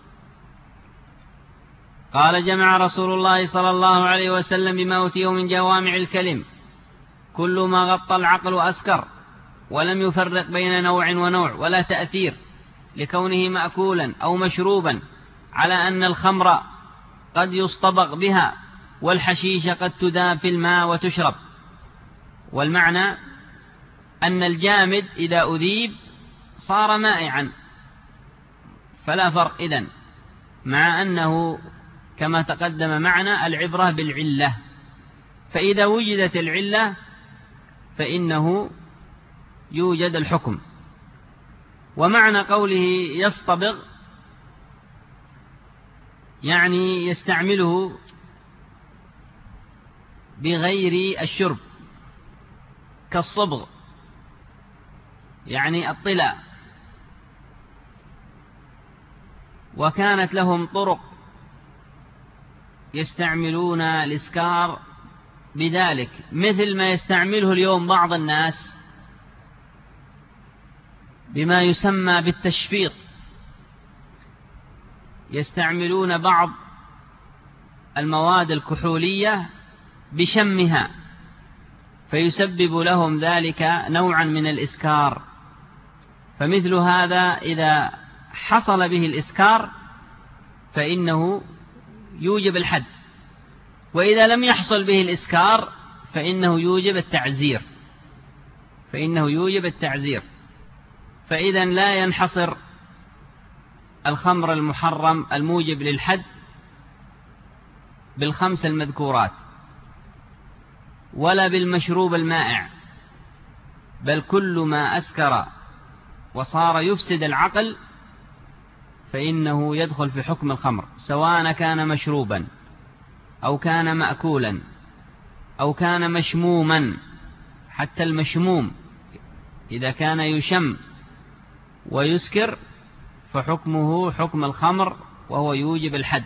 قال جمع رسول الله صلى الله عليه وسلم بما أوتيه من جوامع الكلم كل ما غطى العقل أسكر، ولم يفرق بين نوع ونوع ولا تأثير لكونه مأكولا أو مشروبا، على أن الخمر قد يصطبغ بها والحشيش قد تذاب في الماء وتشرب. والمعنى أن الجامد إذا أذيب صار مائعا فلا فرق إذن، مع أنه كما تقدم معنا العبرة بالعلة، فإذا وجدت العلة فإنه يوجد الحكم. ومعنى قوله يصطبغ يعني يستعمله بغير الشرب كالصبغ، يعني الطلاء. وكانت لهم طرق يستعملون الإسكار بذلك، مثل ما يستعمله اليوم بعض الناس بما يسمى بالتشفيط، يستعملون بعض المواد الكحولية بشمها فيسبب لهم ذلك نوعا من الإسكار. فمثل هذا إذا حصل به الإسكار فإنه يوجب الحد، وإذا لم يحصل به الإسكار فإنه يوجب التعزير فإنه يوجب التعزير فإذا لا ينحصر الخمر المحرم الموجب للحد بالخمس المذكورات ولا بالمشروب المائع، بل كل ما أسكر وصار يفسد العقل فإنه يدخل في حكم الخمر، سواء كان مشروبا أو كان مأكولا أو كان مشموما. حتى المشموم إذا كان يشم ويسكر فحكمه حكم الخمر وهو يوجب الحد.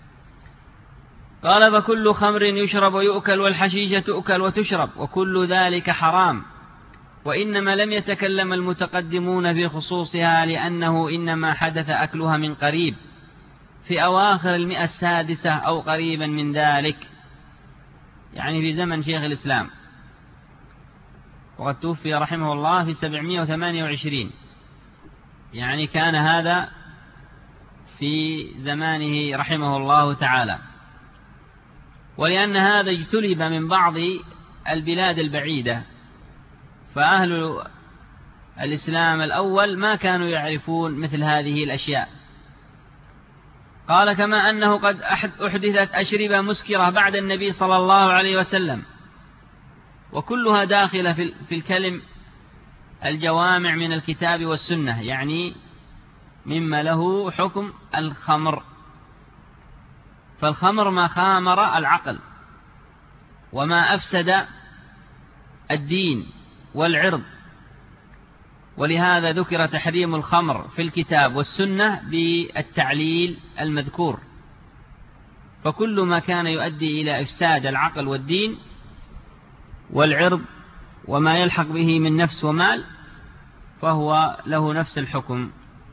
قال فكل خمر يشرب ويؤكل والحشيشة تؤكل وتشرب وكل ذلك حرام، وإنما لم يتكلم المتقدمون في خصوصها لأنه إنما حدث أكلها من قريب، في أواخر المئة السادسة أو قريبا من ذلك، يعني في زمن شيخ الإسلام، وقد توفي رحمه الله في سبعمائة وثمانية وعشرين، يعني كان هذا في زمانه رحمه الله تعالى. ولأن هذا اجتلب من بعض البلاد البعيدة، فأهل الإسلام الأول ما كانوا يعرفون مثل هذه الأشياء. قال: كما أنه قد أحدثت أشربة مسكرة بعد النبي صلى الله عليه وسلم، وكلها داخلة في الكلم الجوامع من الكتاب والسنة، يعني مما له حكم الخمر. فالخمر ما خامر العقل وما أفسد الدين والعرض، ولهذا ذكر تحريم الخمر في الكتاب والسنة بالتعليل المذكور. فكل ما كان يؤدي إلى إفساد العقل والدين والعرض وما يلحق به من نفس ومال فهو له نفس الحكم.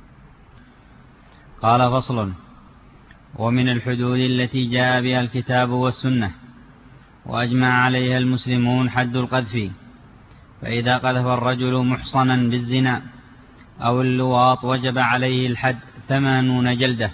قال: فصل: ومن الحدود التي جاء بها الكتاب والسنة وأجمع عليها المسلمون حد القذف، فإذا قذف الرجل محصنا بالزنا أو اللواط وجب عليه الحد ثمانون جلدة.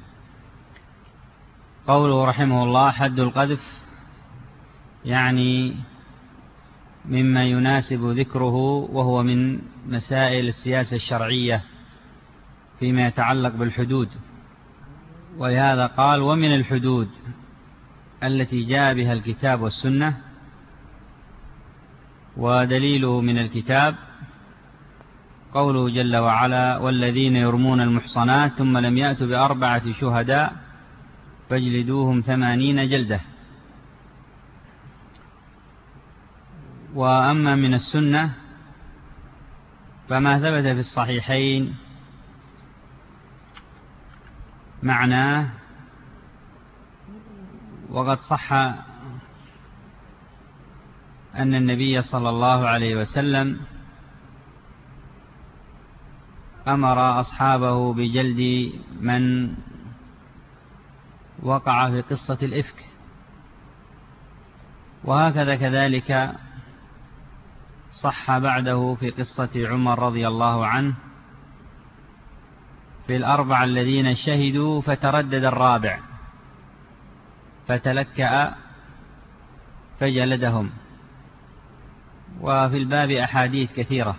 قوله رحمه الله حد القذف يعني مما يناسب ذكره، وهو من مسائل السياسة الشرعية فيما يتعلق بالحدود. ولهذا قال: ومن الحدود التي جاء بها الكتاب والسنة. ودليله من الكتاب قوله جل وعلا: والذين يرمون المحصنات ثم لم يأتوا بأربعة شهداء فاجلدوهم ثمانين جلدة. وأما من السنة فما ثبت في الصحيحين معناه، وقد صح أن النبي صلى الله عليه وسلم أمر أصحابه بجلد من وقع في قصة الإفك. وهكذا كذلك صح بعده في قصة عمر رضي الله عنه في الأربعة الذين شهدوا فتردد الرابع فتلكأ فجلدهم. وفي الباب أحاديث كثيرة.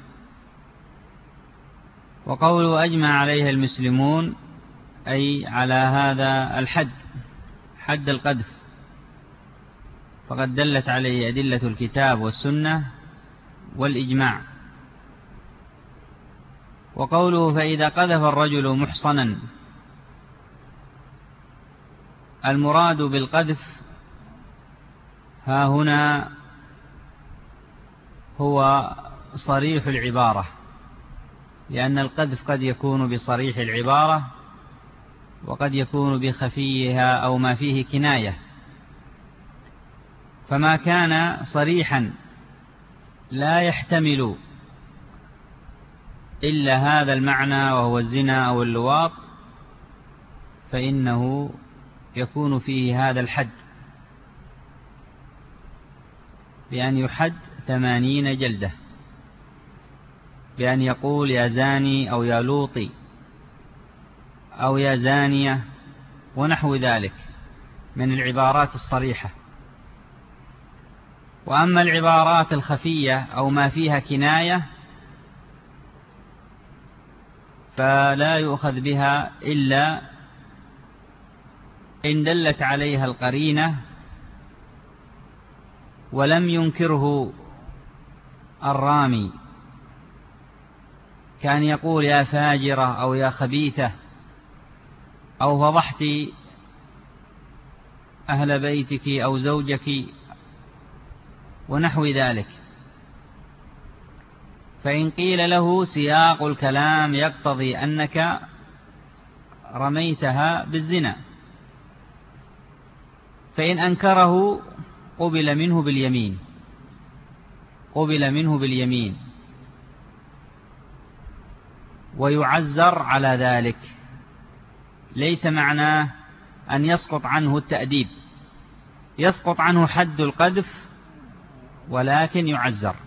وقوله أجمع عليها المسلمون أي على هذا الحد، حد القذف، فقد دلت عليه أدلة الكتاب والسنة والإجماع. وقوله فإذا قذف الرجل محصنا، المراد بالقذف ها هنا هو صريح العبارة، لأن القذف قد يكون بصريح العبارة وقد يكون بخفيها أو ما فيه كناية. فما كان صريحا لا يحتمل إلا هذا المعنى وهو الزنا أو اللواط فإنه يكون فيه هذا الحد بأن يحد ثمانين جلدة، بأن يقول يا زاني أو يا لوطي أو يا زانية ونحو ذلك من العبارات الصريحة. وأما العبارات الخفية أو ما فيها كناية فلا يؤخذ بها إلا إن دلت عليها القرينة ولم ينكره الرامي، كان يقول يا فاجرة أو يا خبيثة أو فضحت أهل بيتك أو زوجك ونحو ذلك. فإن قيل له سياق الكلام يقتضي أنك رميتها بالزنا، فإن أنكره قبل منه باليمين قبل منه باليمين ويعزر على ذلك، ليس معناه أن يسقط عنه التأديب، يسقط عنه حد القذف ولكن يعزر،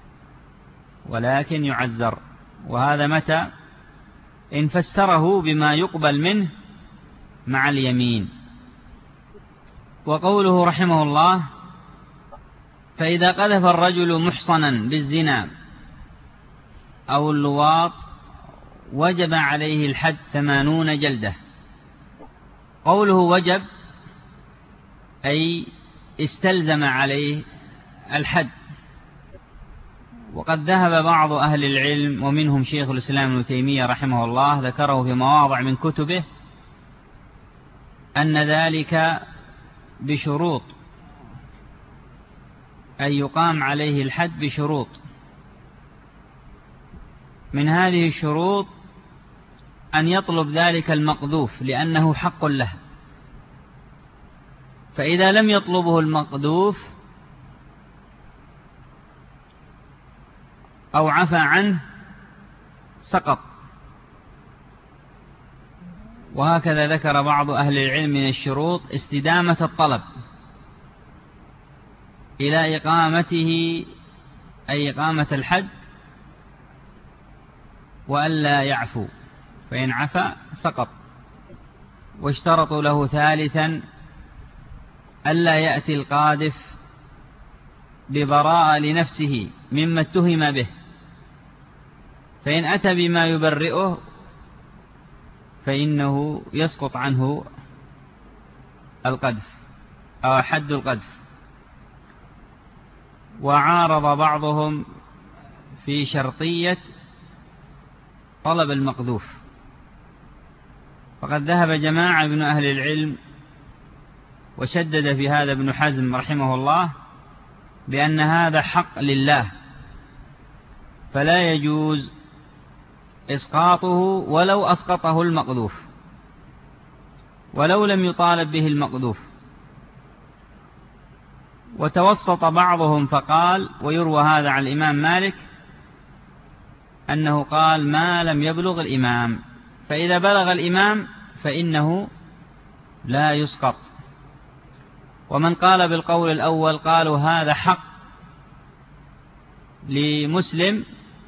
ولكن يعزر. وهذا متى؟ إن فسره بما يقبل منه مع اليمين. وقوله رحمه الله: فإذا قذف الرجل محصنا بالزنا أو اللواط وجب عليه الحد ثمانون جلدة. قوله وجب أي استلزم عليه الحد. وقد ذهب بعض أهل العلم ومنهم شيخ الإسلام ابن تيمية رحمه الله، ذكره في مواضع من كتبه، أن ذلك بشروط، أن يقام عليه الحد بشروط. من هذه الشروط أن يطلب ذلك المقذوف لأنه حق له، فإذا لم يطلبه المقذوف أو عفى عنه سقط. وهكذا ذكر بعض أهل العلم من الشروط استدامة الطلب إلى إقامته، أي إقامة الحد، وألا يعفو، فإن عفى سقط. واشترطوا له ثالثا ألا يأتي القاذف ببراءة لنفسه مما اتهم به، فإن أتى بما يبرئه فإنه يسقط عنه القذف أو حد القذف. وعارض بعضهم في شرطية طلب المقذوف، فقد ذهب جماعة من أهل العلم وشدد في هذا ابن حزم رحمه الله بأن هذا حق لله، فلا يجوز إسقاطه ولو أسقطه المقذوف، ولو لم يطالب به المقذوف. وتوسط بعضهم فقال، ويروى هذا عن الإمام مالك أنه قال: ما لم يبلغ الإمام، فإذا بلغ الإمام فإنه لا يسقط. ومن قال بالقول الأول قالوا هذا حق لمسلم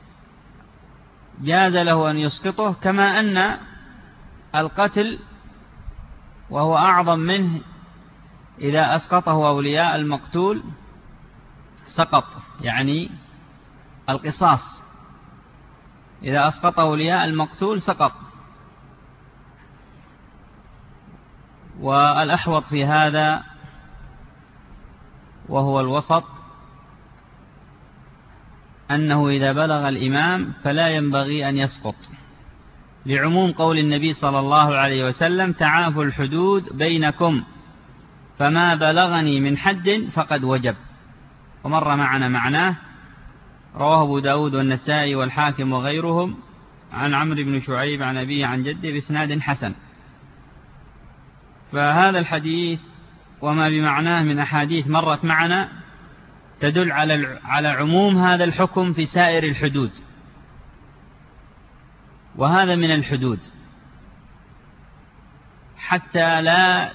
جاز له أن يسقطه، كما أن القتل وهو أعظم منه إذا أسقطه أولياء المقتول سقط، يعني القصاص إذا أسقطه أولياء المقتول سقط. والأحوط في هذا وهو الوسط أنه إذا بلغ الإمام فلا ينبغي أن يسقط، لعموم قول النبي صلى الله عليه وسلم: تعافوا الحدود بينكم، فما بلغني من حد فقد وجب. ومر معنا معناه، رواه أبو داود والنسائي والحاكم وغيرهم عن عمرو بن شعيب عن أبيه عن جده بإسناد حسن. فهذا الحديث وما بمعناه من أحاديث مرت معنا تدل على على عموم هذا الحكم في سائر الحدود، وهذا من الحدود حتى لا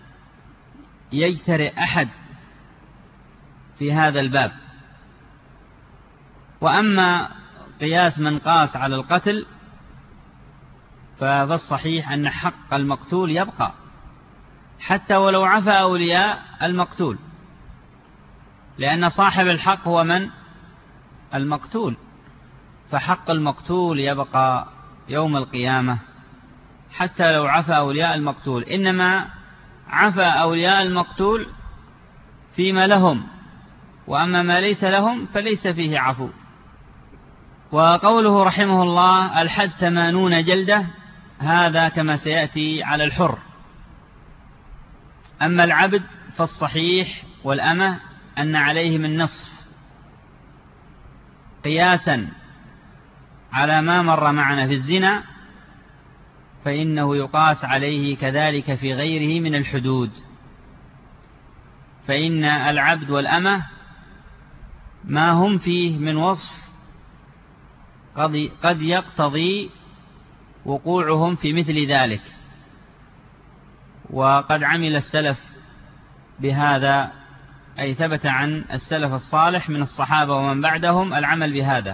يجترئ أحد في هذا الباب. وأما قياس من قاس على القتل فالصحيح أن حق المقتول يبقى حتى ولو عفى أولياء المقتول، لأن صاحب الحق هو من؟ المقتول، فحق المقتول يبقى يوم القيامة حتى لو عفى أولياء المقتول. إنما عفى أولياء المقتول فيما لهم، وأما ما ليس لهم فليس فيه عفو. وقوله رحمه الله: الحد ثمانون جلدة، هذا كما سيأتي على الحر. أما العبد فالصحيح والأمة أن عليهم النصف، قياسا على ما مر معنا في الزنا، فإنه يقاس عليه كذلك في غيره من الحدود. فإن العبد والأمة ما هم فيه من وصف قد يقتضي وقوعهم في مثل ذلك، وقد عمل السلف بهذا، أي ثبت عن السلف الصالح من الصحابة ومن بعدهم العمل بهذا.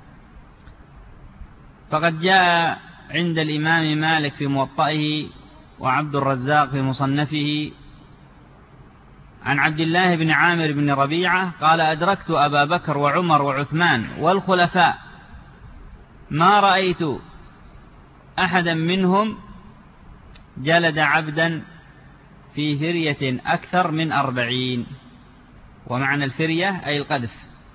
فقد جاء عند الإمام مالك في موطئه وعبد الرزاق في مصنفه عن عبد الله بن عامر بن ربيعة قال: أدركت أبا بكر وعمر وعثمان والخلفاء ما رأيت أحدا منهم جلد عبدا في فرية أكثر من أربعين. ومعنى الفرية أي القذف،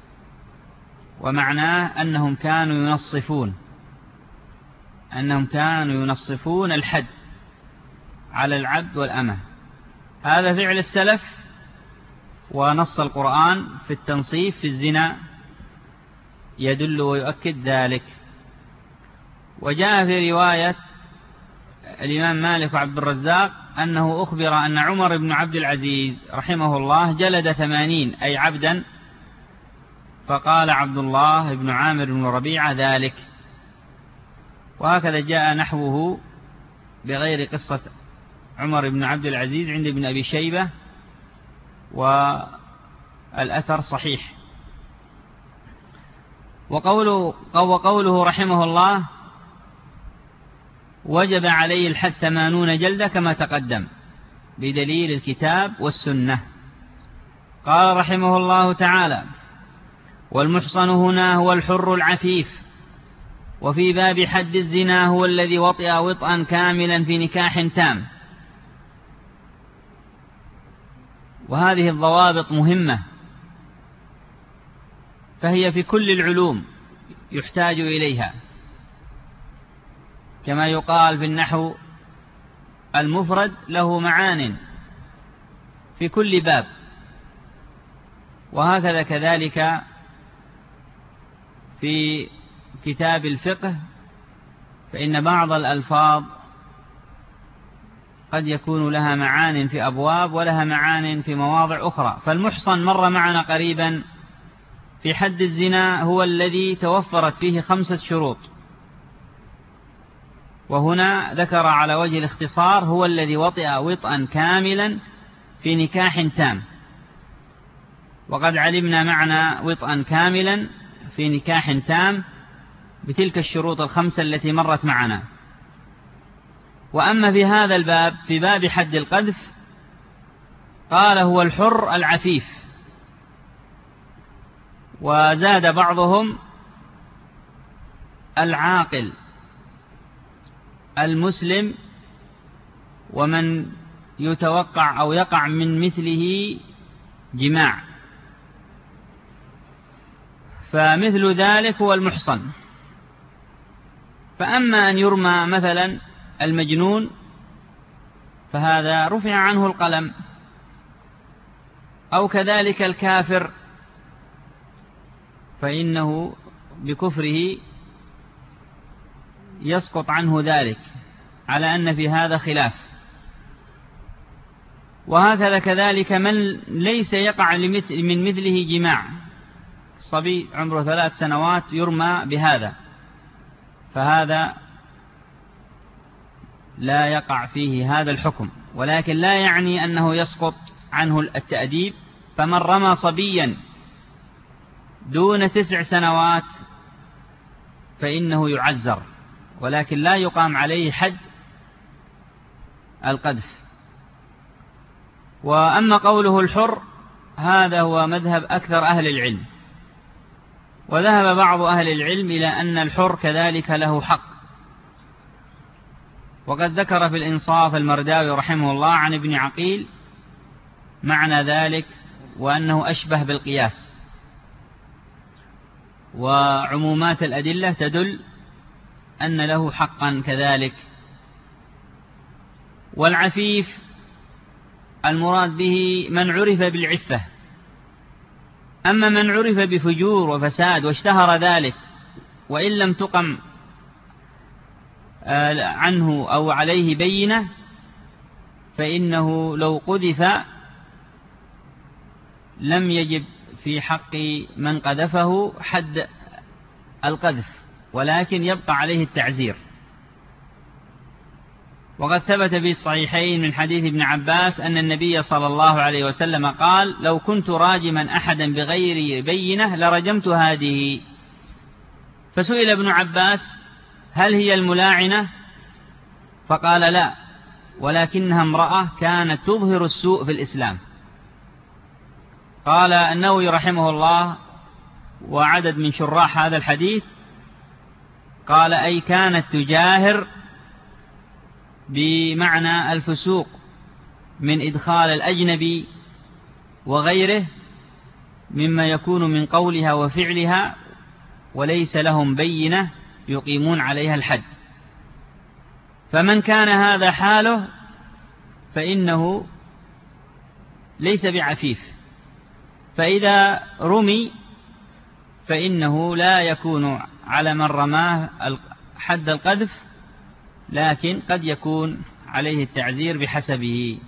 ومعناه أنهم كانوا ينصفون أنهم كانوا ينصفون الحد على العبد والأمة. هذا فعل السلف، ونص القرآن في التنصيف في الزنا يدل ويؤكد ذلك. وجاء في رواية الإمام مالك وعبد الرزاق أنه أخبر أن عمر بن عبد العزيز رحمه الله جلد ثمانين أي عبدا، فقال عبد الله بن عامر بن ربيعة ذلك. وهكذا جاء نحوه بغير قصة عمر بن عبد العزيز عند ابن أبي شيبة، والأثر صحيح. وقوله, وقوله رحمه الله: وجب عليه الحد ثمانون جلدة كما تقدم بدليل الكتاب والسنة. قال رحمه الله تعالى: والمحصن هنا هو الحر العفيف، وفي باب حد الزنا هو الذي وطئ وطئا كاملا في نكاح تام. وهذه الضوابط مهمة، فهي في كل العلوم يحتاج إليها، كما يقال في النحو: المفرد له معان في كل باب. وهكذا كذلك في كتاب الفقه، فإن بعض الألفاظ قد يكون لها معان في أبواب ولها معان في مواضع أخرى. فالمحصن مر معنا قريبا في حد الزنا هو الذي توفرت فيه خمسة شروط، وهنا ذكر على وجه الاختصار هو الذي وطئ وطئا كاملا في نكاح تام. وقد علمنا معنى وطئا كاملا في نكاح تام بتلك الشروط الخمسة التي مرت معنا. وأما في هذا الباب، في باب حد القذف، قال هو الحر العفيف. وزاد بعضهم العاقل المسلم، ومن يتوقع أو يقع من مثله جماع، فمثل ذلك هو المحصن. فأما أن يرمى مثلا المجنون فهذا رفع عنه القلم، أو كذلك الكافر فإنه بكفره يسقط عنه ذلك، على أن في هذا خلاف. وهكذا كذلك من ليس يقع من مثله جماع، صبي عمره ثلاث سنوات يرمى بهذا، فهذا لا يقع فيه هذا الحكم، ولكن لا يعني أنه يسقط عنه التأديب. فمن رمى صبيا دون تسع سنوات فإنه يعزر، ولكن لا يقام عليه حد القذف. وأما قوله الحر، هذا هو مذهب أكثر أهل العلم. وذهب بعض أهل العلم إلى أن الحر كذلك له حق. وقد ذكر في الإنصاف المرداوي رحمه الله عن ابن عقيل معنى ذلك، وأنه أشبه بالقياس. وعمومات الأدلة تدل أن له حقا كذلك. والعفيف المراد به من عرف بالعفة. أما من عرف بفجور وفساد واشتهر ذلك وإن لم تقم عنه أو عليه بينة، فإنه لو قذف لم يجب في حق من قذفه حد القذف، ولكن يبقى عليه التعزير. وقد ثبت في الصحيحين من حديث ابن عباس أن النبي صلى الله عليه وسلم قال: لو كنت راجما أحدا بغير بينة لرجمت هذه. فسئل ابن عباس: هل هي الملاعنة؟ فقال: لا، ولكنها امرأة كانت تظهر السوء في الإسلام. قال النووي رحمه الله وعدد من شراح هذا الحديث، قال: أي كانت تجاهر بمعنى الفسوق من إدخال الأجنبي وغيره مما يكون من قولها وفعلها، وليس لهم بينة يقيمون عليها الحد. فمن كان هذا حاله فإنه ليس بعفيف، فإذا رمي فإنه لا يكون على من رماه حد القذف، لكن قد يكون عليه التعزير بحسبه.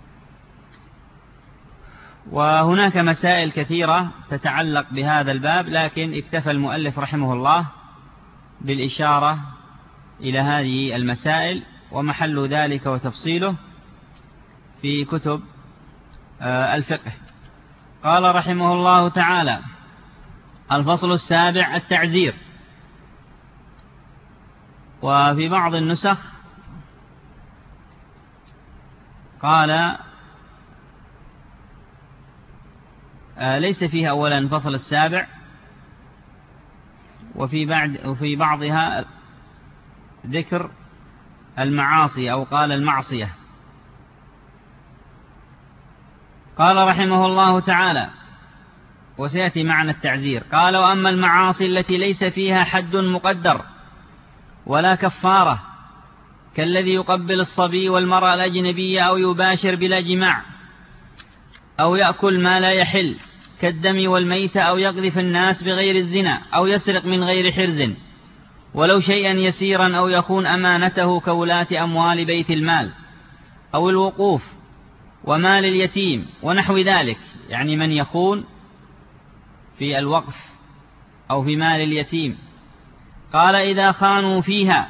وهناك مسائل كثيرة تتعلق بهذا الباب، لكن اكتفى المؤلف رحمه الله بالإشارة إلى هذه المسائل، ومحل ذلك وتفصيله في كتب الفقه. قال رحمه الله تعالى: الفصل السابع: التعزير. وفي بعض النسخ قال ليس فيها أولا الفصل السابع، وفي بعد وفي بعضها ذكر المعاصي أو قال المعصية. قال رحمه الله تعالى، وسيأتي معنى التعزير، قال: وأما المعاصي التي ليس فيها حد مقدر ولا كفارة، كالذي يقبل الصبي والمرأة الأجنبية أو يباشر بلا جماع، أو يأكل ما لا يحل كالدم والميت، أو يقذف الناس بغير الزنا، أو يسرق من غير حرز ولو شيئا يسيرا، أو يخون أمانته كولاة أموال بيت المال، أو الوقوف ومال اليتيم ونحو ذلك، يعني من يخون في الوقف أو في مال اليتيم. قال: إذا خانوا فيها،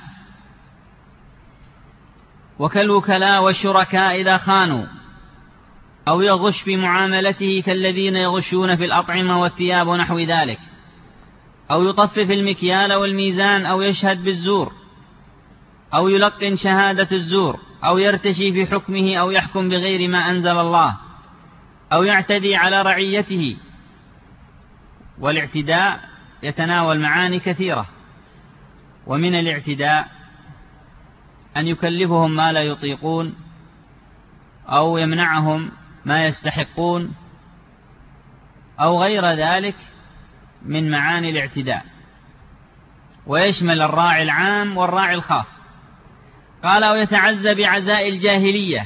وكالوكلاء والشركاء إذا خانوا، أو يغش في معاملته كالذين يغشون في الأطعمة والثياب ونحو ذلك، أو يطفف المكيال والميزان، أو يشهد بالزور، أو يلقن شهادة الزور، أو يرتشي في حكمه، أو يحكم بغير ما أنزل الله، أو يعتدي على رعيته. والاعتداء يتناول معاني كثيرة، ومن الاعتداء أن يكلفهم ما لا يطيقون، أو يمنعهم ما يستحقون، أو غير ذلك من معاني الاعتداء، ويشمل الراعي العام والراعي الخاص. قال: أو يتعزى بعزاء الجاهلية،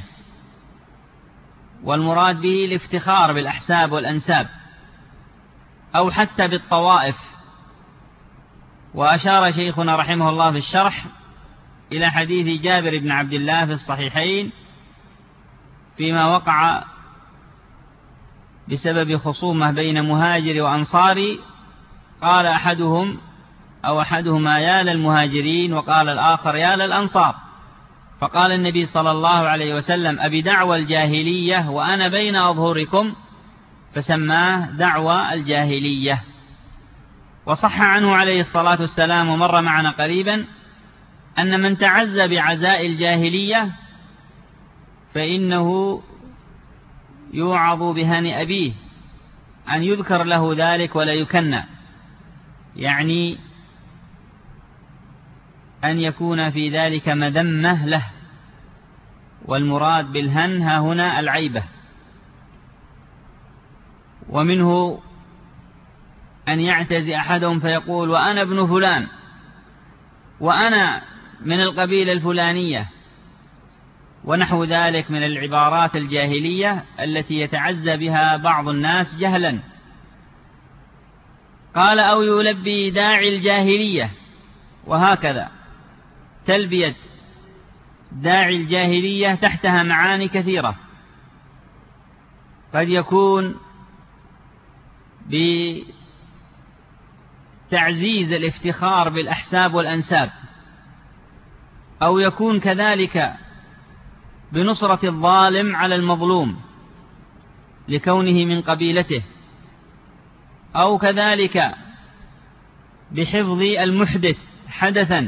والمراد به الافتخار بالأحساب والأنساب، أو حتى بالطوائف. وأشار شيخنا رحمه الله في الشرح إلى حديث جابر بن عبد الله في الصحيحين فيما وقع بسبب خصومة بين مهاجر وأنصاري، قال أحدهم أو أحدهما: يا للمهاجرين، وقال الآخر: يا للأنصار. فقال النبي صلى الله عليه وسلم: أبي دعوى الجاهلية وأنا بين أظهركم، فسماه دعوى الجاهلية. وصح عنه عليه الصلاة والسلام، ومر معنا قريبا، أن من تعزى بعزاء الجاهلية فإنه يوعظ بهني أبيه أن يذكر له ذلك ولا يكنى، يعني أن يكون في ذلك مذمة له. والمراد بالهن ها هنا العيبة. ومنه أن يعتزي أحدهم فيقول: وأنا ابن فلان، وأنا من القبيلة الفلانية، ونحو ذلك من العبارات الجاهلية التي يتعزى بها بعض الناس جهلا. قال: أو يلبي داعي الجاهلية، وهكذا تلبية داعي الجاهلية تحتها معاني كثيرة، قد يكون بتعزيز الافتخار بالأحساب والأنساب، أو يكون كذلك بنصرة الظالم على المظلوم لكونه من قبيلته، أو كذلك بحفظ المحدث حدثا،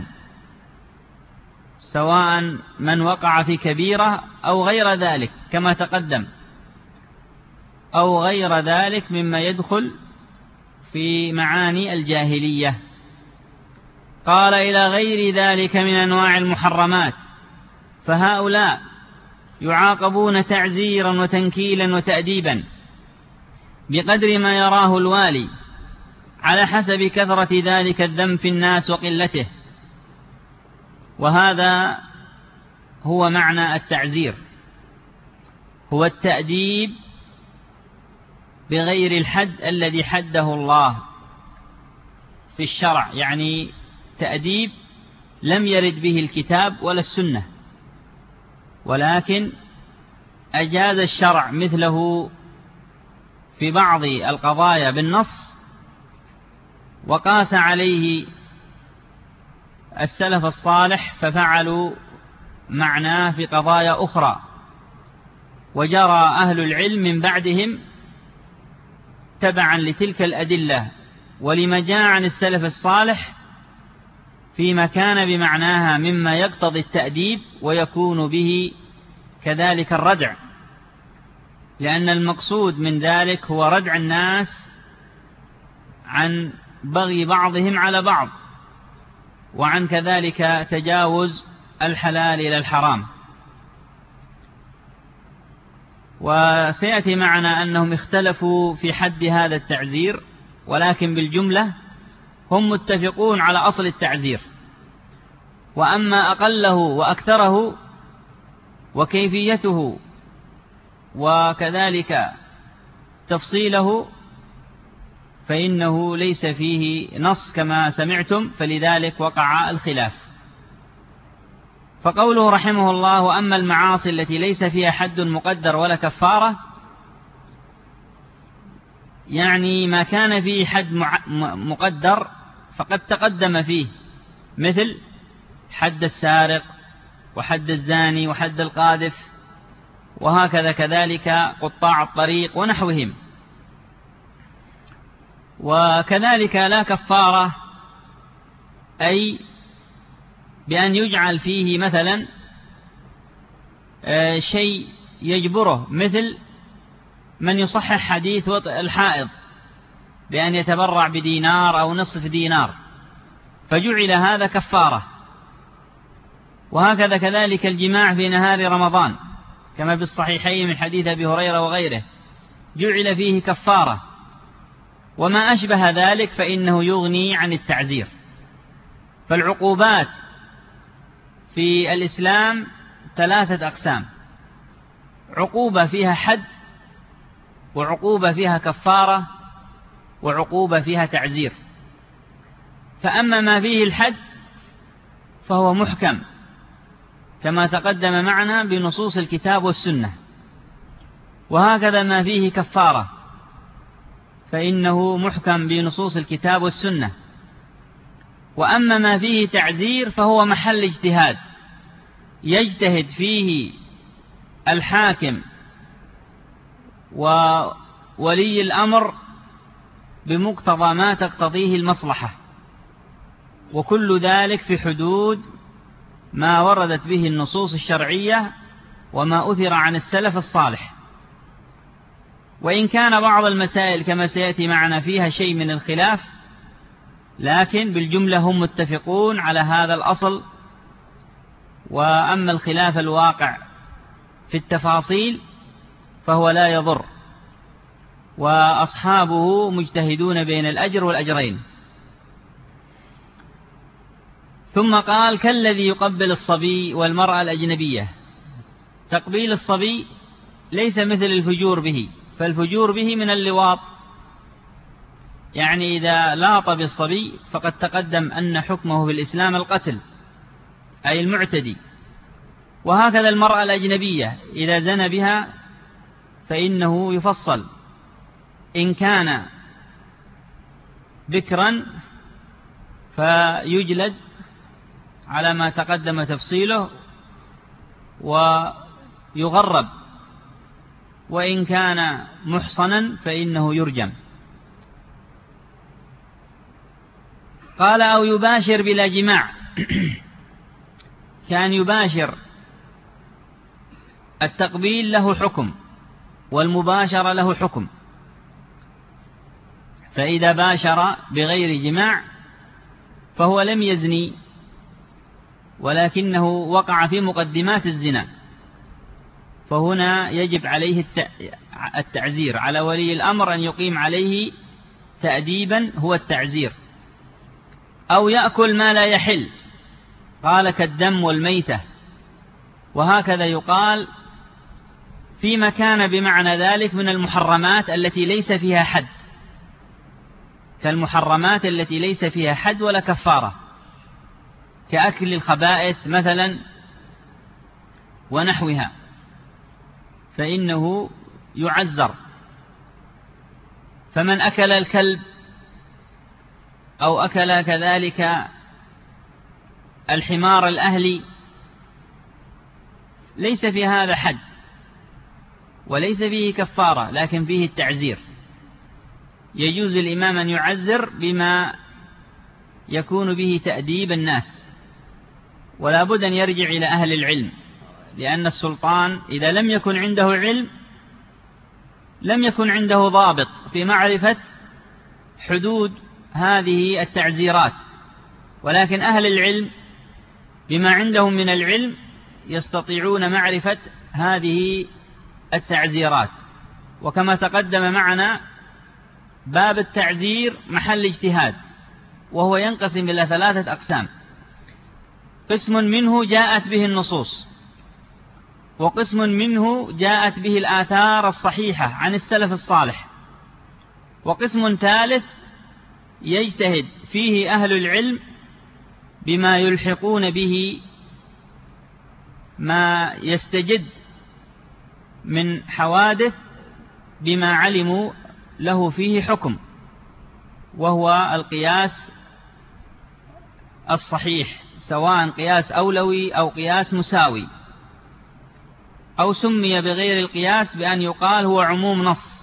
سواء من وقع في كبيرة أو غير ذلك كما تقدم، أو غير ذلك مما يدخل في معاني الجاهلية. قال إلى غير ذلك من أنواع المحرمات، فهؤلاء يعاقبون تعزيرا وتنكيلا وتأديبا بقدر ما يراه الوالي على حسب كثرة ذلك الذنب في الناس وقلته. وهذا هو معنى التعزير، هو التأديب بغير الحد الذي حده الله في الشرع، يعني تأديب لم يرد به الكتاب ولا السنة، ولكن أجاز الشرع مثله في بعض القضايا بالنص، وقاس عليه السلف الصالح ففعلوا معناه في قضايا أخرى، وجرى أهل العلم من بعدهم تبعا لتلك الأدلة ولما جاء عن السلف الصالح فيما كان بمعناها مما يقتضي التأديب ويكون به كذلك الردع، لأن المقصود من ذلك هو ردع الناس عن بغي بعضهم على بعض، وعن كذلك تجاوز الحلال إلى الحرام. وسيأتي معنا أنهم اختلفوا في حد هذا التعزير، ولكن بالجملة هم متفقون على أصل التعزير، وأما أقله وأكثره وكيفيته وكذلك تفصيله فإنه ليس فيه نص كما سمعتم، فلذلك وقع الخلاف. فقوله رحمه الله: وأما المعاصي التي ليس فيها حد مقدر ولا كفارة، يعني ما كان فيه حد مقدر فقد تقدم فيه، مثل حد السارق وحد الزاني وحد القاذف، وهكذا كذلك قطاع الطريق ونحوهم. وكذلك لا كفارة، أي بأن يجعل فيه مثلا شيء يجبره، مثل من يصحح حديث وطئ الحائض بأن يتبرع بدينار أو نصف دينار، فجعل هذا كفارة. وهكذا كذلك الجماع في نهار رمضان كما بالصحيحين من حديث أبي هريرة وغيره جعل فيه كفارة. وما أشبه ذلك فإنه يغني عن التعزير. فالعقوبات في الإسلام ثلاثة أقسام: عقوبة فيها حد، وعقوبة فيها كفارة، وعقوبة فيها تعزير. فأما ما فيه الحد فهو محكم كما تقدم معنا بنصوص الكتاب والسنة، وهكذا ما فيه كفارة فإنه محكم بنصوص الكتاب والسنة. وأما ما فيه تعزير فهو محل اجتهاد يجتهد فيه الحاكم وولي الأمر بمقتضى ما تقتضيه المصلحة، وكل ذلك في حدود ما وردت به النصوص الشرعية وما أثر عن السلف الصالح. وإن كان بعض المسائل كما سيأتي معنا فيها شيء من الخلاف، لكن بالجملة هم متفقون على هذا الأصل. وأما الخلاف الواقع في التفاصيل فهو لا يضر، وأصحابه مجتهدون بين الأجر والأجرين. ثم قال: كالذي يقبل الصبي والمرأة الأجنبية. تقبيل الصبي ليس مثل الفجور به، فالفجور به من اللواط، يعني إذا لاط بالصبي فقد تقدم أن حكمه بالإسلام القتل أي المعتدي. وهكذا المرأة الأجنبية إذا زنى بها فإنه يفصل، إن كان بكرا فيجلد على ما تقدم تفصيله، يغرب، وإن كان محصنا فإنه يرجم. قال أو يباشر بلا جماع، كان يباشر التقبيل له حكم والمباشرة له حكم، فإذا باشر بغير جماع فهو لم يزني ولكنه وقع في مقدمات الزنا، فهنا يجب عليه التعزير، على ولي الأمر أن يقيم عليه تأديبا هو التعزير. أو يأكل ما لا يحل، قال كالدم والميتة، وهكذا يقال فيما كان بمعنى ذلك من المحرمات التي ليس فيها حد، كالمحرمات التي ليس فيها حد ولا كفارة، كأكل الخبائث مثلا ونحوها، فإنه يعزر. فمن أكل الكلب أو أكل كذلك الحمار الأهلي ليس في هذا حد وليس فيه كفارة، لكن فيه التعزير. يجوز الإمام أن يعزر بما يكون به تأديب الناس، ولا بد أن يرجع إلى أهل العلم، لأن السلطان إذا لم يكن عنده علم لم يكن عنده ضابط في معرفة حدود هذه التعزيرات، ولكن أهل العلم بما عندهم من العلم يستطيعون معرفة هذه التعزيرات. وكما تقدم معنا باب التعزير محل اجتهاد، وهو ينقسم إلى ثلاثة أقسام: قسم منه جاءت به النصوص، وقسم منه جاءت به الآثار الصحيحة عن السلف الصالح، وقسم ثالث يجتهد فيه أهل العلم بما يلحقون به ما يستجد من حوادث بما علموا له فيه حكم، وهو القياس الصحيح، سواء قياس أولوي أو قياس مساوي، أو سمي بغير القياس بأن يقال هو عموم نص.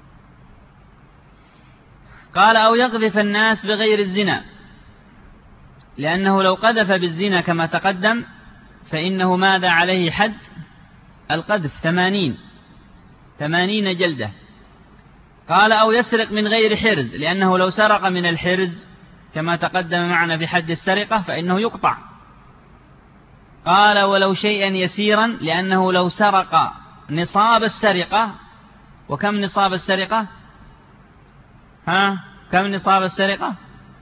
قال أو يقذف الناس بغير الزنا، لأنه لو قذف بالزنا كما تقدم فإنه ماذا عليه حد القذف ثمانين ثمانين جلدة. قال أو يسرق من غير حرز، لأنه لو سرق من الحرز كما تقدم معنا في حد السرقة فإنه يقطع. قال ولو شيئا يسيرا، لأنه لو سرق نصاب السرقة، وكم نصاب السرقة؟ ها كم نصاب السرقة؟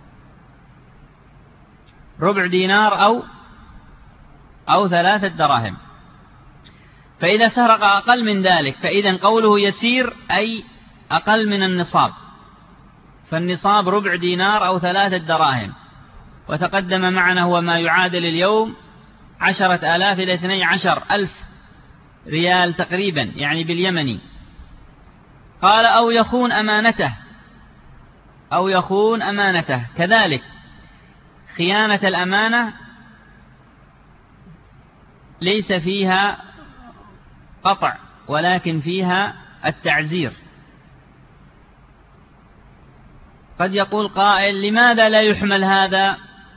ربع دينار أو أو ثلاثة دراهم. فإذا سرق أقل من ذلك فإذا قوله يسير أي أقل من النصاب، فالنصاب ربع دينار أو ثلاثة دراهم، وتقدم معنا هو ما يعادل اليوم عشرة آلاف إلى اثني عشر ألف ريال تقريبا، يعني باليمني. قال أو يخون أمانته، أو يخون أمانته كذلك خيانة الأمانة ليس فيها قطع ولكن فيها التعزير. قد يقول قائل لماذا لا يحمل هذا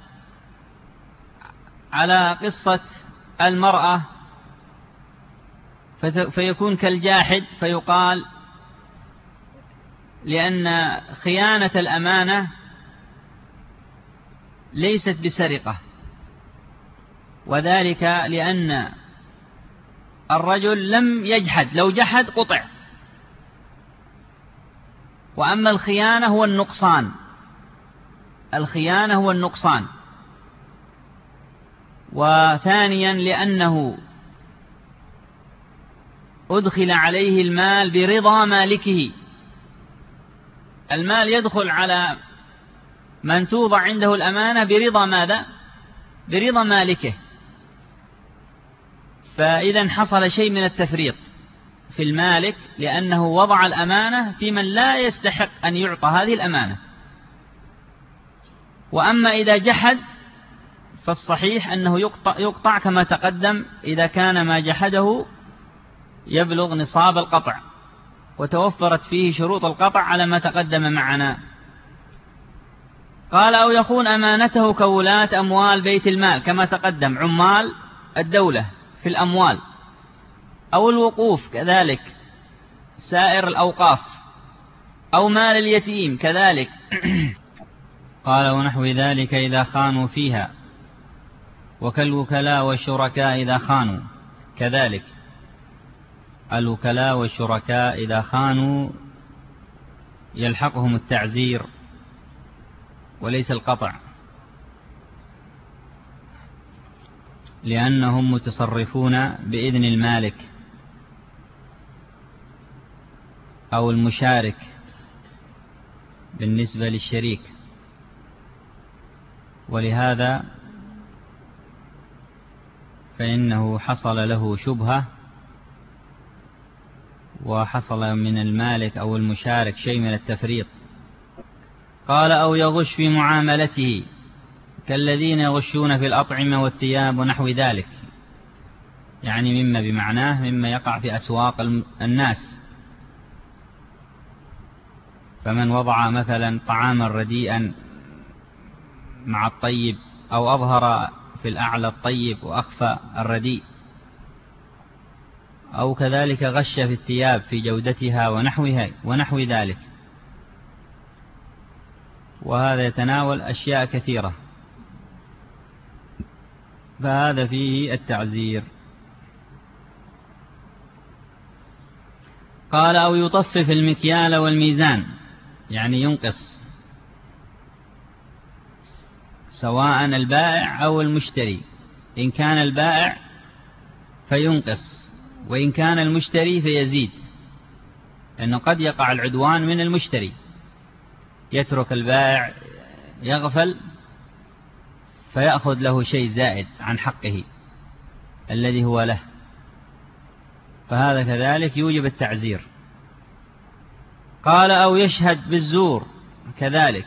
على قصة المرأة فيكون كالجاحد، فيقال لأن خيانة الأمانة ليست بسرقة، وذلك لأن الرجل لم يجحد، لو جحد قطع، وأما الخيانة هو النقصان، الخيانة هو النقصان. وثانيا لأنه أدخل عليه المال برضا مالكه، المال يدخل على من توضع عنده الأمانة برضا ماذا؟ برضا مالكه، فإذا حصل شيء من التفريط في المالك، لأنه وضع الأمانة في من لا يستحق أن يعطى هذه الأمانة. وأما إذا جحد فالصحيح أنه يقطع, يقطع كما تقدم إذا كان ما جحده يبلغ نصاب القطع، وتوفرت فيه شروط القطع على ما تقدم معنا. قال أو يخون أمانته كولاة أموال بيت المال كما تقدم، عمال الدولة في الأموال، أو الوقوف كذلك سائر الأوقاف، أو مال اليتيم كذلك. قال ونحو ذلك إذا خانوا فيها، وكالوكلاء والشركاء إذا خانوا كذلك. الوكلاء والشركاء إذا خانوا يلحقهم التعزير وليس القطع، لأنهم متصرفون بإذن المالك أو المشارك بالنسبة للشريك، ولهذا فإنه حصل له شبهة وحصل من المالك أو المشارك شيء من التفريط. قال أو يغش في معاملته كالذين يغشون في الأطعمة والثياب ونحو ذلك، يعني مما بمعناه مما يقع في أسواق الناس. فمن وضع مثلا طعاما رديئا مع الطيب، أو أظهر في الأعلى الطيب وأخفى الرديء، أو كذلك غش في الثياب في جودتها ونحوها ونحو ذلك، وهذا يتناول أشياء كثيرة، فهذا فيه التعزير. قال أو يطفف المكيال والميزان، يعني ينقص، سواء البائع أو المشتري. إن كان البائع فينقص، وإن كان المشتري فيزيد، لأنه قد يقع العدوان من المشتري، يترك البائع يغفل فيأخذ له شيء زائد عن حقه الذي هو له، فهذا كذلك يوجب التعزير. قال أو يشهد بالزور كذلك،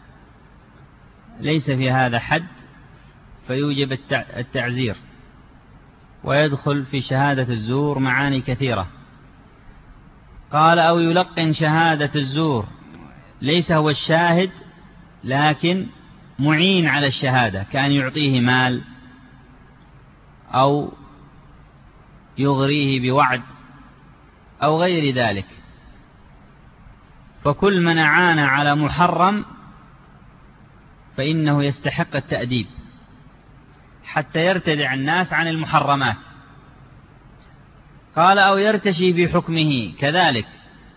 ليس في هذا حد فيوجب التعزير، ويدخل في شهادة الزور معاني كثيرة. قال أو يلقن شهادة الزور، ليس هو الشاهد لكن معين على الشهادة، كأن يعطيه مال أو يغريه بوعد أو غير ذلك. فكل من أعان على محرم فإنه يستحق التأديب حتى يرتدع الناس عن المحرمات. قال أو يرتشي في حكمه كذلك،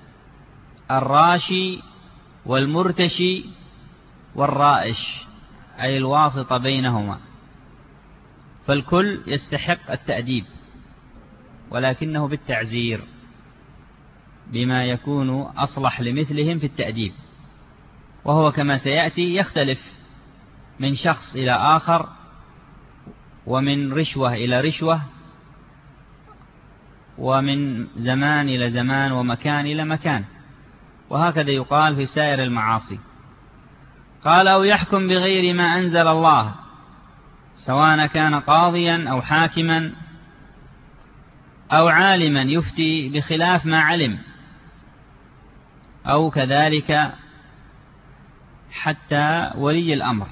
الراشي والمرتشي والرائش، أي الواسطة بينهما، فالكل يستحق التأديب، ولكنه بالتعزير بما يكون أصلح لمثلهم في التأديب، وهو كما سيأتي يختلف من شخص إلى آخر، ومن رشوة إلى رشوة، ومن زمان إلى زمان، ومكان إلى مكان، وهكذا يقال في سائر المعاصي. قال أو يحكم بغير ما أنزل الله، سواء كان قاضيا أو حاكما أو عالما يفتي بخلاف ما علم، أو كذلك حتى ولي الأمر.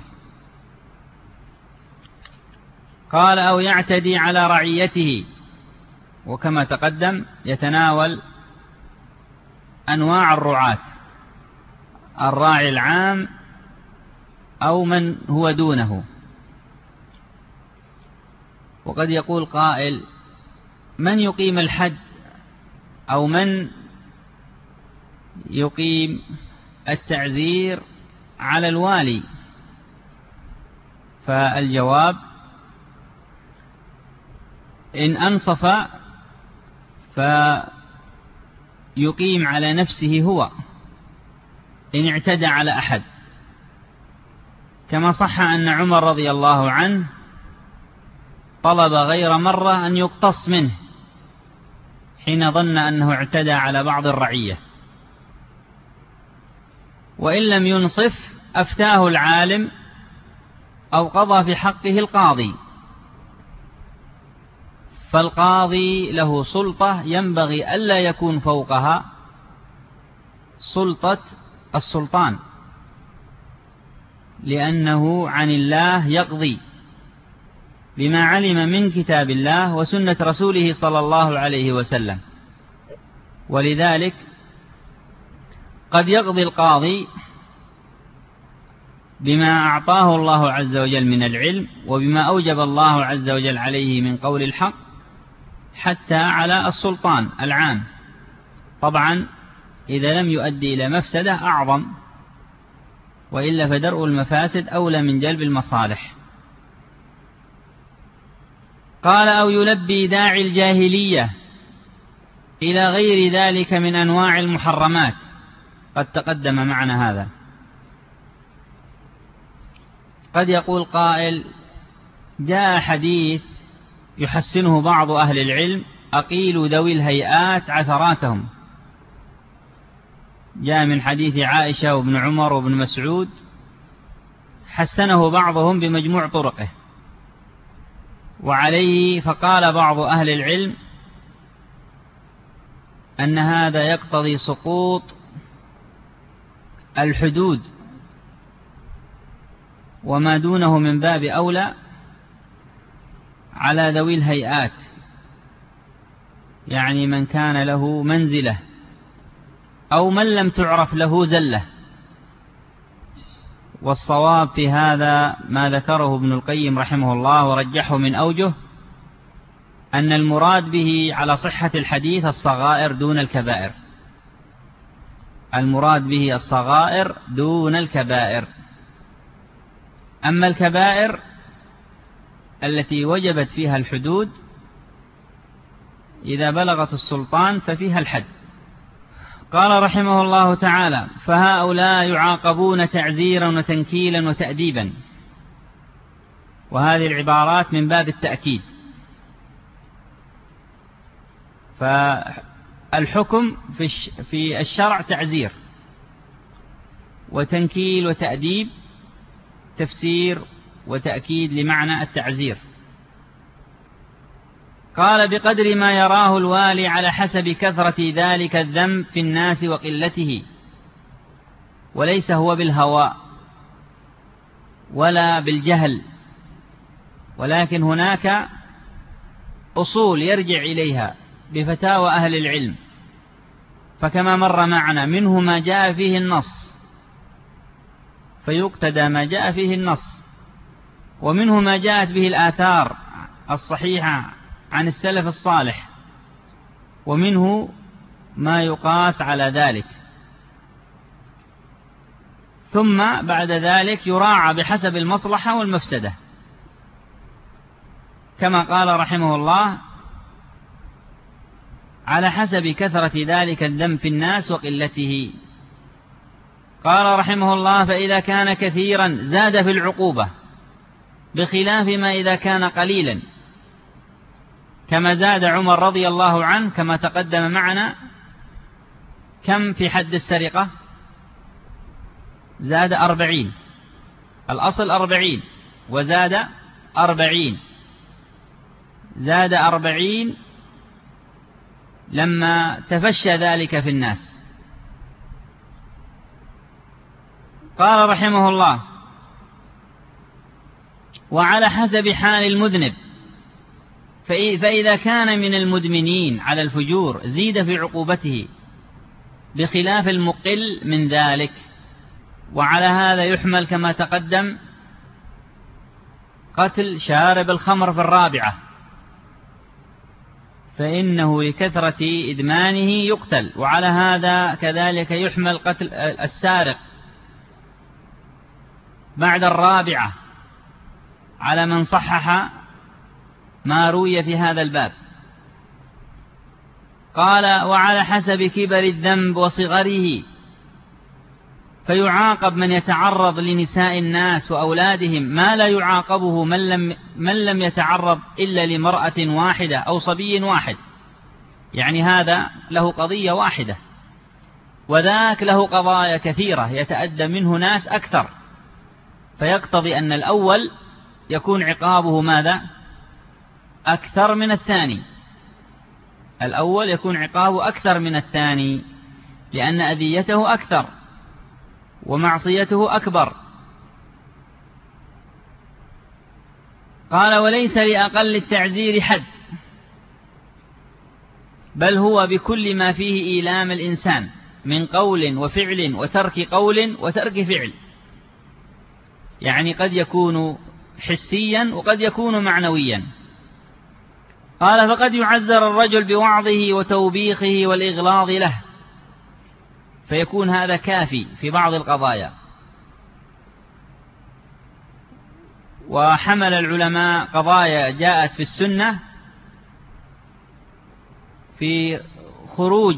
قال أو يعتدي على رعيته، وكما تقدم يتناول أنواع الرعاة، الراعي العام أو من هو دونه. وقد يقول قائل من يقيم الحد أو من يقيم التعزير على الوالي؟ فالجواب إن أنصف فيقيم على نفسه هو إن اعتدى على أحد، كما صح أن عمر رضي الله عنه طلب غير مرة أن يقتص منه حين ظن أنه اعتدى على بعض الرعية، وإن لم ينصف أفتاه العالم أو قضى في حقه القاضي، فالقاضي له سلطة ينبغي ألا يكون فوقها سلطة السلطان، لأنه عن الله يقضي بما علم من كتاب الله وسنة رسوله صلى الله عليه وسلم. ولذلك قد يقضي القاضي بما أعطاه الله عز وجل من العلم وبما أوجب الله عز وجل عليه من قول الحق حتى على السلطان العام، طبعا إذا لم يؤدي إلى مفسدة أعظم، وإلا فدرء المفاسد أولى من جلب المصالح. قال: أو يلبي داعي الجاهلية إلى غير ذلك من أنواع المحرمات، قد تقدم معنا هذا. قد يقول قائل: جاء حديث يحسنه بعض أهل العلم: أقيلوا ذوي الهيئات عثراتهم. جاء من حديث عائشة وابن عمر وابن مسعود، حسنه بعضهم بمجموع طرقه، وعليه فقال بعض أهل العلم أن هذا يقتضي سقوط الحدود، وما دونه من باب أولى على ذوي الهيئات، يعني من كان له منزلة أو من لم تعرف له زلة. والصواب في هذا ما ذكره ابن القيم رحمه الله ورجحه من أوجه، أن المراد به على صحة الحديث الصغائر دون الكبائر، المراد به الصغائر دون الكبائر. أما الكبائر التي وجبت فيها الحدود إذا بلغت السلطان ففيها الحد. قال رحمه الله تعالى: فهؤلاء يعاقبون تعزيرا وتنكيلا وتأديبا. وهذه العبارات من باب التأكيد، فالحكم في الشرع تعزير وتنكيل وتأديب، تفسير وتأكيد لمعنى التعزير. قال: بقدر ما يراه الوالي على حسب كثرة ذلك الذنب في الناس وقلته، وليس هو بالهوى ولا بالجهل، ولكن هناك أصول يرجع إليها بفتاوى أهل العلم. فكما مر معنا، منه ما جاء فيه النص فيقتدى ما جاء فيه النص، ومنه ما جاءت به الآثار الصحيحة عن السلف الصالح، ومنه ما يقاس على ذلك. ثم بعد ذلك يراعى بحسب المصلحة والمفسدة، كما قال رحمه الله: على حسب كثرة ذلك الذنب في الناس وقلته. قال رحمه الله: فإذا كان كثيرا زاد في العقوبة، بخلاف ما إذا كان قليلا، كما زاد عمر رضي الله عنه كما تقدم معنا. كم في حد السرقة؟ زاد أربعين، الأصل أربعين وزاد أربعين، زاد أربعين لما تفشى ذلك في الناس. قال رحمه الله: وعلى حسب حال المذنب، فإذا كان من المدمنين على الفجور زيد في عقوبته بخلاف المقل من ذلك. وعلى هذا يحمل كما تقدم قتل شارب الخمر في الرابعة، فإنه لكثرة إدمانه يقتل. وعلى هذا كذلك يحمل قتل السارق بعد الرابعة، على من صحح ما روي في هذا الباب. قال: وعلى حسب كبر الذنب وصغره، فيعاقب من يتعرض لنساء الناس وأولادهم ما لا يعاقبه من لم, من لم يتعرض إلا لمرأة واحدة أو صبي واحد، يعني هذا له قضية واحدة، وذاك له قضايا كثيرة يتأدى منه ناس أكثر، فيقتضي أن الأول يكون عقابه ماذا؟ أكثر من الثاني. الأول يكون عقابه أكثر من الثاني لأن أذيته أكثر ومعصيته أكبر. قال وليس لأقل التعزير حد، بل هو بكل ما فيه إيلام الإنسان من قول وفعل وترك قول وترك فعل، يعني قد يكون حسيا وقد يكون معنويا. قال فقد يعزر الرجل بوعظه وتوبيخه والإغلاظ له، فيكون هذا كافي في بعض القضايا. وحمل العلماء قضايا جاءت في السنة في خروج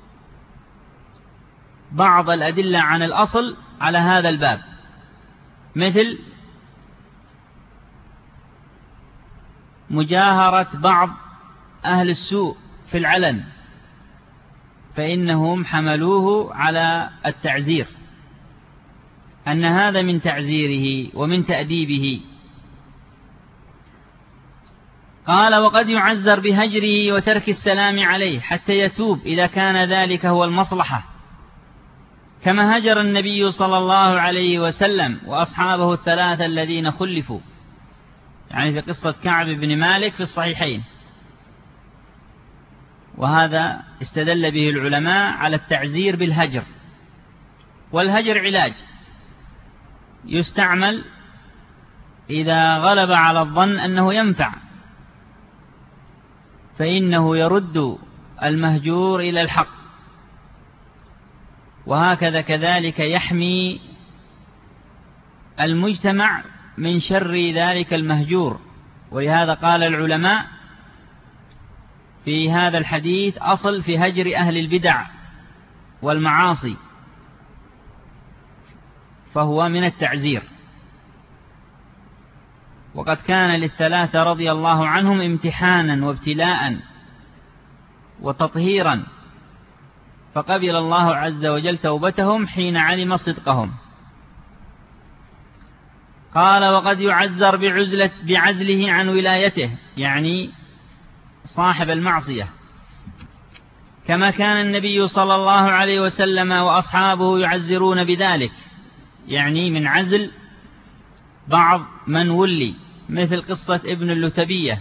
بعض الأدلة عن الأصل على هذا الباب، مثل مجاهرة بعض أهل السوء في العلن، فإنهم حملوه على التعزير، أن هذا من تعزيره ومن تأديبه. قال وقد يعزر بهجره وترك السلام عليه حتى يتوب إذا كان ذلك هو المصلحة، كما هجر النبي صلى الله عليه وسلم وأصحابه الثلاثة الذين خلفوا، يعني في قصة كعب بن مالك في الصحيحين. وهذا استدل به العلماء على التعزير بالهجر. والهجر علاج يستعمل إذا غلب على الظن أنه ينفع، فإنه يرد المهجور إلى الحق، وهكذا كذلك يحمي المجتمع من شر ذلك المهجور. ولهذا قال العلماء في هذا الحديث أصل في هجر أهل البدع والمعاصي، فهو من التعزير. وقد كان للثلاثة رضي الله عنهم امتحانا وابتلاء وتطهيرا، فقبل الله عز وجل توبتهم حين علم صدقهم. قال وقد يعزر بعزلة بعزله عن ولايته، يعني صاحب المعصية، كما كان النبي صلى الله عليه وسلم وأصحابه يعزرون بذلك، يعني من عزل بعض من ولي، مثل قصة ابن اللتبية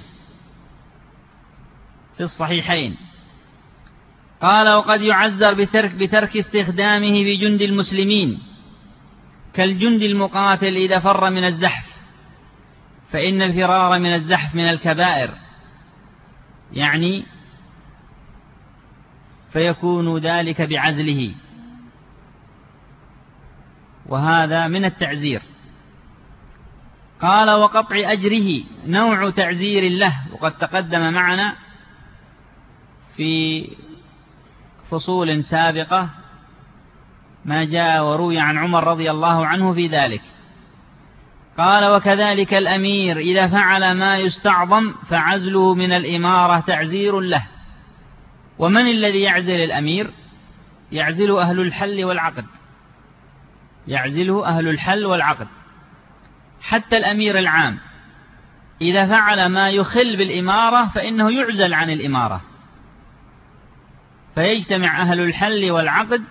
في الصحيحين. قال وقد يعزر بترك, بترك استخدامه بجند المسلمين، كالجند المقاتل إذا فر من الزحف، فإن الفرار من الزحف من الكبائر، يعني فيكون ذلك بعزله، وهذا من التعزير. قال وقطع أجره نوع تعزير له، وقد تقدم معنا في فصول سابقة ما جاء وروي عن عمر رضي الله عنه في ذلك. قال وكذلك الأمير إذا فعل ما يستعظم فعزله من الإمارة تعزير له. ومن الذي يعزل الأمير؟ يعزله أهل الحل والعقد، يعزله أهل الحل والعقد. حتى الأمير العام إذا فعل ما يخل بالإمارة فإنه يعزل عن الإمارة، فيجتمع أهل الحل والعقد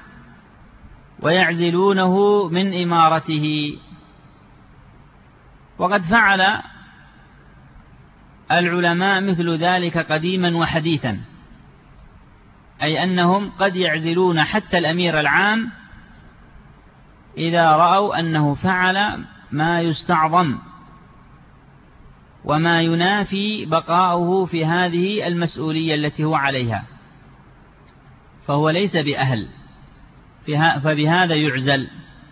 ويعزلونه من إمارته. وقد فعل العلماء مثل ذلك قديما وحديثا، أي أنهم قد يعزلون حتى الأمير العام إذا رأوا أنه فعل ما يستعظم وما ينافي بقاؤه في هذه المسؤولية التي هو عليها، فهو ليس بأهل، فبهذا يعزل.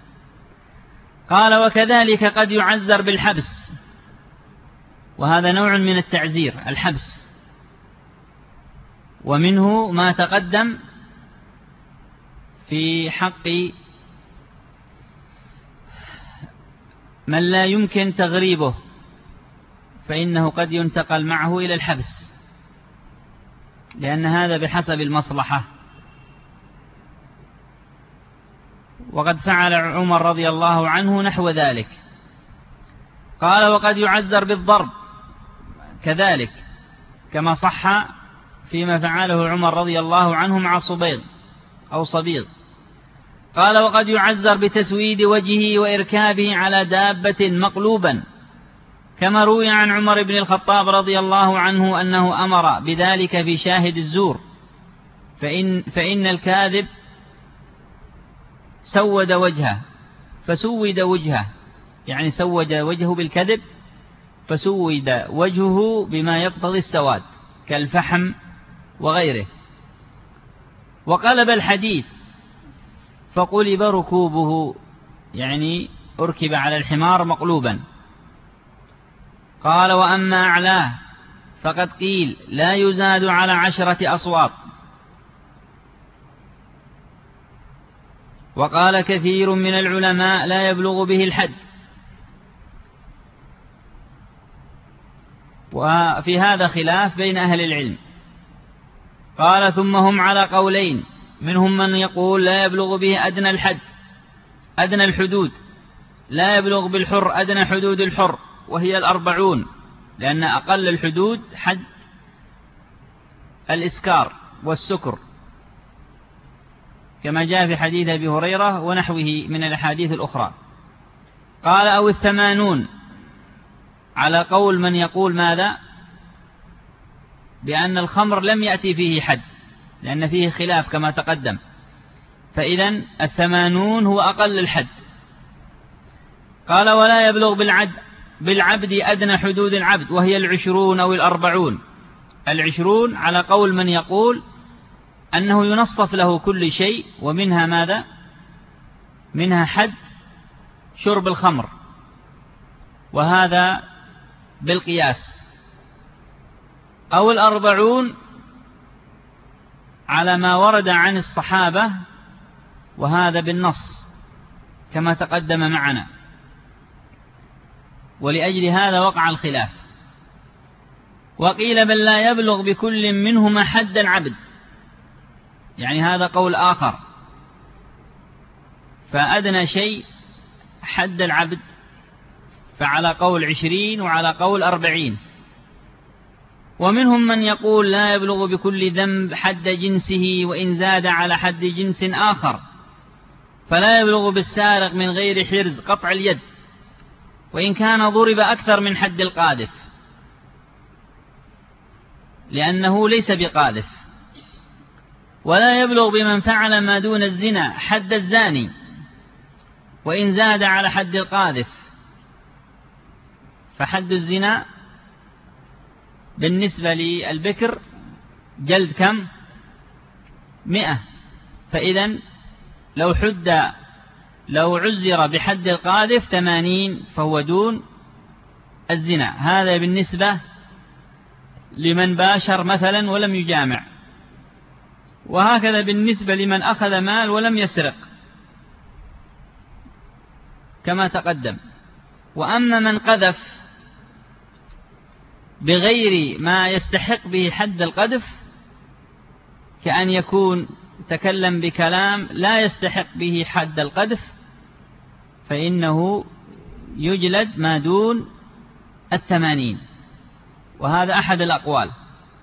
قال وكذلك قد يعزر بالحبس، وهذا نوع من التعزير، الحبس. ومنه ما تقدم في حق من لا يمكن تغريبه، فإنه قد ينتقل معه إلى الحبس، لأن هذا بحسب المصلحة. وقد فعل عمر رضي الله عنه نحو ذلك. قال وقد يعزر بالضرب كذلك، كما صح فيما فعله عمر رضي الله عنه مع صبيغ أو صبيغ. قال وقد يعزر بتسويد وجهه وإركابه على دابة مقلوبا، كما روي عن عمر بن الخطاب رضي الله عنه أنه أمر بذلك في شاهد الزور، فإن, فإن الكاذب سود وجهه فسود وجهه، يعني سود وجهه بالكذب فسود وجهه بما يقتضي السواد كالفحم وغيره. وقلب الحديث فقلب ركوبه، يعني أركب على الحمار مقلوبا. قال وأما أعلاه فقد قيل لا يزاد على عشرة أصوات. وقال كثير من العلماء لا يبلغ به الحد. وفي هذا خلاف بين أهل العلم. قال ثم هم على قولين، منهم من يقول لا يبلغ به أدنى الحد أدنى الحدود، لا يبلغ بالحر أدنى حدود الحر وهي الأربعون، لأن أقل الحدود حد الإسكار والسكر، كما جاء في حديث أبي هريرة ونحوه من الأحاديث الأخرى. قال أو الثمانون، على قول من يقول ماذا؟ بأن الخمر لم يأتي فيه حد، لأن فيه خلاف كما تقدم، فإذن الثمانون هو أقل الحد. قال ولا يبلغ بالعد بالعبد أدنى حدود العبد وهي العشرون أو الأربعون. العشرون على قول من يقول أنه ينصف له كل شيء، ومنها ماذا؟ منها حد شرب الخمر، وهذا بالقياس. أو الأربعون على ما ورد عن الصحابة، وهذا بالنص كما تقدم معنا، ولأجل هذا وقع الخلاف. وقيل بل لا يبلغ بكل منهما حد العبد، يعني هذا قول آخر، فأدنى شيء حد العبد، فعلى قول عشرين وعلى قول أربعين. ومنهم من يقول لا يبلغ بكل ذنب حد جنسه، وإن زاد على حد جنس آخر، فلا يبلغ بالسارق من غير حرز قطع اليد، وإن كان ضرب أكثر من حد القاذف، لأنه ليس بقاذف. ولا يبلغ بمن فعل ما دون الزنا حد الزاني، وإن زاد على حد القاذف، فحد الزنا بالنسبة للبكر جلد كم؟ مئة. فإذا لو حد لو عزر بحد القاذف ثمانين فهو دون الزنا. هذا بالنسبة لمن باشر مثلا ولم يجامع، وهكذا بالنسبة لمن أخذ مال ولم يسرق كما تقدم. وأما من قذف بغير ما يستحق به حد القذف، كأن يكون تكلم بكلام لا يستحق به حد القذف، فإنه يجلد ما دون الثمانين، وهذا أحد الأقوال.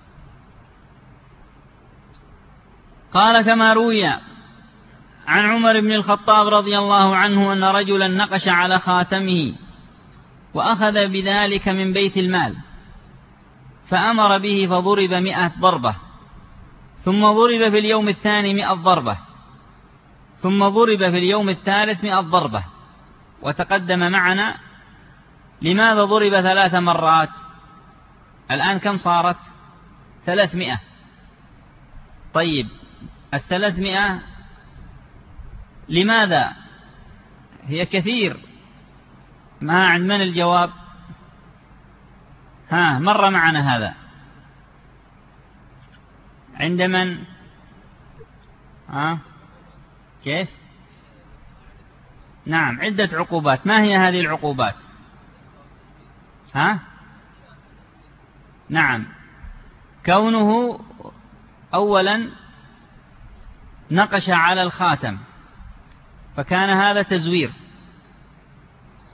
قال كما روي عن عمر بن الخطاب رضي الله عنه أن رجلا نقش على خاتمه وأخذ بذلك من بيت المال، فأمر به فضرب مئة ضربة، ثم ضرب في اليوم الثاني مئة ضربة، ثم ضرب في اليوم الثالث مئة ضربة. وتقدم معنا لماذا ضرب ثلاث مرات. الآن كم صارت؟ ثلاثمائة. طيب الثلاثمائة لماذا؟ هي كثير. ما عند من الجواب؟ ها مر معنا هذا عند من؟ ها كيف؟ نعم عدة عقوبات. ما هي هذه العقوبات؟ ها نعم كونه أولا نقش على الخاتم فكان هذا تزوير،